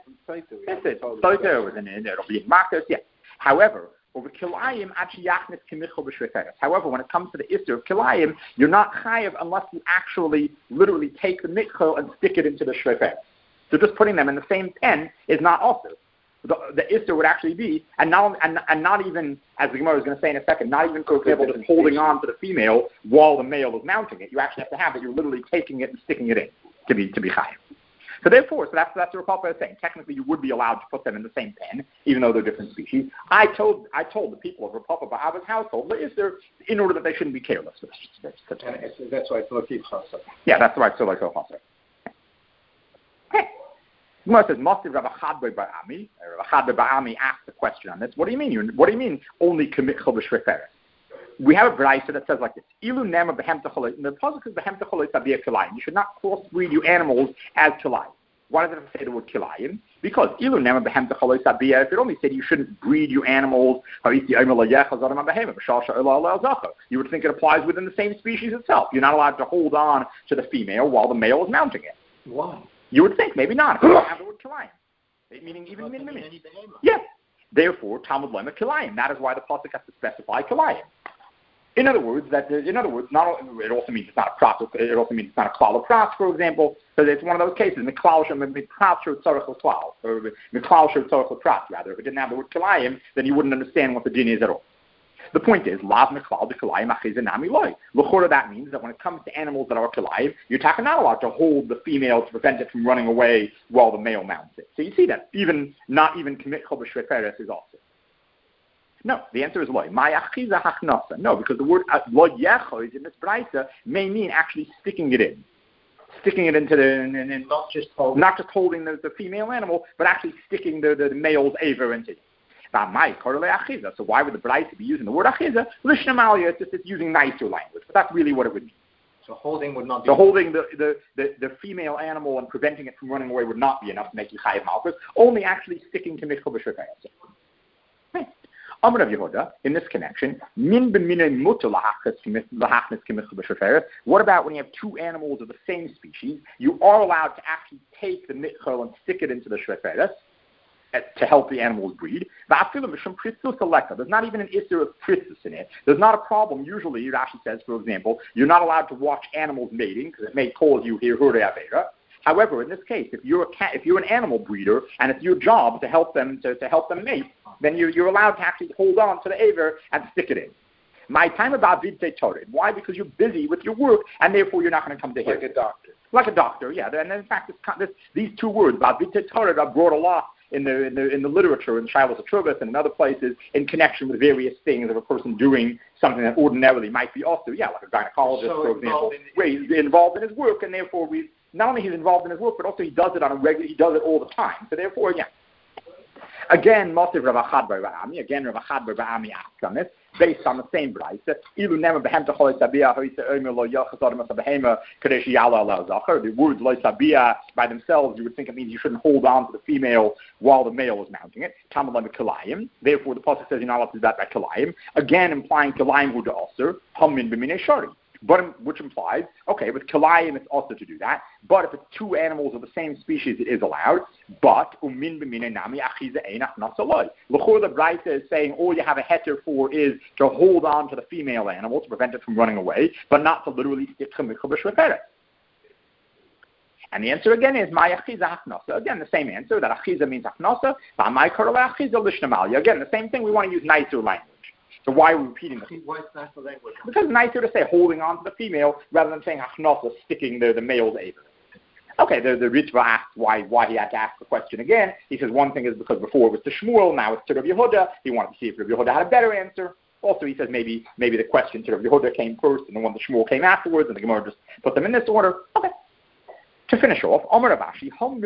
It'll be in Marcos, yes. However, over kilayim, however, when it comes to the issue of kilayim, you're not chayiv unless you actually literally take the mikchel and stick it into the shveifer. So just putting them in the same pen is not also. The issue would actually be, and not even, as the Gemara is going to say in a second, not even, for example, just holding on to the female while the male is mounting it. You actually have to have it. You're literally taking it and sticking it in to be chayiv. So therefore, that's what Rav Papa is saying. Technically, you would be allowed to put them in the same pen, even though they're different species. I told the people of Rav Papa Ba'ava's household, in order that they shouldn't be careless. That's why it's like Chasa. Yeah, that's why it's like Chasa. Gemara says, "Mostiv Rav Chadbei Ba'ami." Rav Chadbei Ba'ami asked the question on this. What do you mean? What do you mean only kmitchel b'shveiferes? We have a brayso that says like this: "Ilu nema behem techolot." The pasuk is behem techolot tabiyah kilayim. You should not crossbreed your animals as kilayim. Why does it say the word kilayim? Because ilu nema behem techolot tabiyah. If it only said you shouldn't breed your animals, you would think it applies within the same species itself. You're not allowed to hold on to the female while the male is mounting it. Why? You would think, maybe not. If you don't have the word kilayim. Meaning even min. Yes. Therefore, Talmud lema kilayim. That is why the pasuk has to specify kilayim. In other words, it also means it's not a prat. It also means it's not a klal of prat, for example. So it's one of those cases. Miklal shel tzarech l'klal, or miklal shel tzarech l'prat. Rather, if it didn't have the word kilayim, then you wouldn't understand what the din is at all. The point is, lav miklal b'kilayim achizenami loy. L'chora, that means that when it comes to animals that are kilayim, you're not allowed to hold the female to prevent it from running away while the male mounts it. So you see that not even kmitchel b'shveiferes is also. No, the answer is loy. Ma'achiza hachnasa. No, because the word lo yechoid in this brayso may mean actually sticking it into the not just holding the female animal, but actually sticking the male's aver into it. So why would the brayso be using the word achiza? Lishna malia, it's just using nicer language, but that's really what it would mean. So holding would not be. So holding the female animal and preventing it from running away would not be enough to make you chayav malchus. Only actually sticking to mikcha b'shveferes. Amar Rav Yehuda, in this connection, what about when you have two animals of the same species? You are allowed to actually take the mitchel and stick it into the shveferes to help the animals breed. There's not even an issue of prissus in it. There's not a problem. Usually, Rashi says, for example, you're not allowed to watch animals mating because it may cause you hirhure avera. However, in this case, if you're an animal breeder and it's your job to help them mate, then you're allowed to actually hold on to the aver and stick it in. My time about vidte torid. Why? Because you're busy with your work and therefore you're not going to come to him. Like a doctor. Like a doctor, yeah. And in fact, these two words, vidte torid, are brought a lot in the literature, in Shilas HaTruvos and in other places, in connection with various things of a person doing something that ordinarily might be also, like a gynecologist, for example, where he's involved in his work, and therefore not only he's involved in his work, but also he does it he does it all the time. So therefore, Again, Mosiv Rav Achad bar Ba'ami. Again, Rav Achad bar Ba'ami asks on this, based on the same brayse. Ilu nema behem techol sabia hoyse omer lo yachas adam asabehema kadesh yala ala zachar. The words lo sabia by themselves, you would think it means you shouldn't hold on to the female while the male is mounting it. Tamalam kilayim. Therefore, the pasuk says you're not allowed to do that by kilayim. Again, implying kilayim would also hamin b'minei shari. But which implies, okay, with kilayim it's also to do that. But if it's two animals of the same species, it is allowed. But umin b'minei nami achiza einach nasaloi. L'chor the brayta is saying all you have a heter for is to hold on to the female animal to prevent it from running away, but not to literally stick to mikra b'shveferet. And the answer again is my achiza achnasa. Again, the same answer that achiza means achnasa. My karla achiza lishnamalia. Again, the same thing. We want to use nicer language. So why are we repeating this? Why is nicer language? Because it's nicer to say holding on to the female rather than saying achnasa, sticking the male's aver. Okay, the Ritva asks why he had to ask the question again. He says one thing is because before it was to Shmuel, now it's to Rav Yehuda. He wanted to see if Rav Yehuda had a better answer. Also, he says maybe the question to Rav Yehuda came first and the one to Shmuel came afterwards, and the Gemara just put them in this order. Okay. To finish off, Omer Ravashi,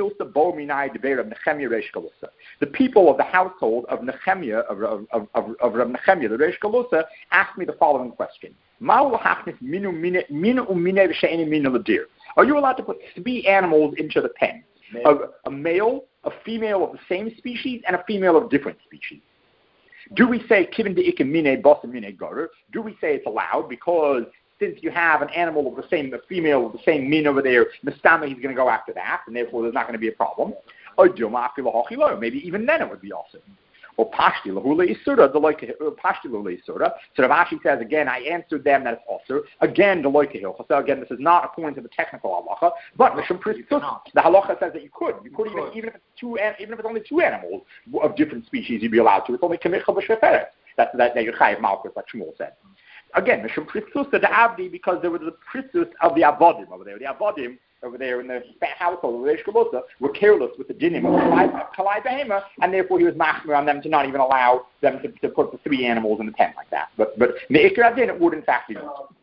the people of the household of Nehemiah, of Rav Nehemiah, the Reish Galusa, asked me the following question. Are you allowed to put 3 animals into the pen? A male, a female of the same species, and a female of different species? Do we say do we say it's allowed because since you have an animal of the same, a female of the same min over there, Mistama, he's going to go after that, and therefore there's not going to be a problem. Or maybe even then it would be awesome. Or Pashti Lahula Isura, Pashti Lahula Isura. So Rav Ashi says again, I answered them that it's also. Again, the Loikahil. So again, this is not according to the technical halacha, but the halacha says that you could. You could even if it's only 2 animals of different species, you'd be allowed to. It's only Kamicha B'Sheferet. That you're chayav malchus, like Shmuel said. Again, Mishum Prisus the Abdi, because there was the Prisus of the Avodim over there. The Avodim over there in the household of Reish Galusa were careless with the dinim of Kalai Behema, and therefore he was machmir on them to not even allow them to put the 3 animals in the pen like that. But Me'ikra Adin, it would in fact be.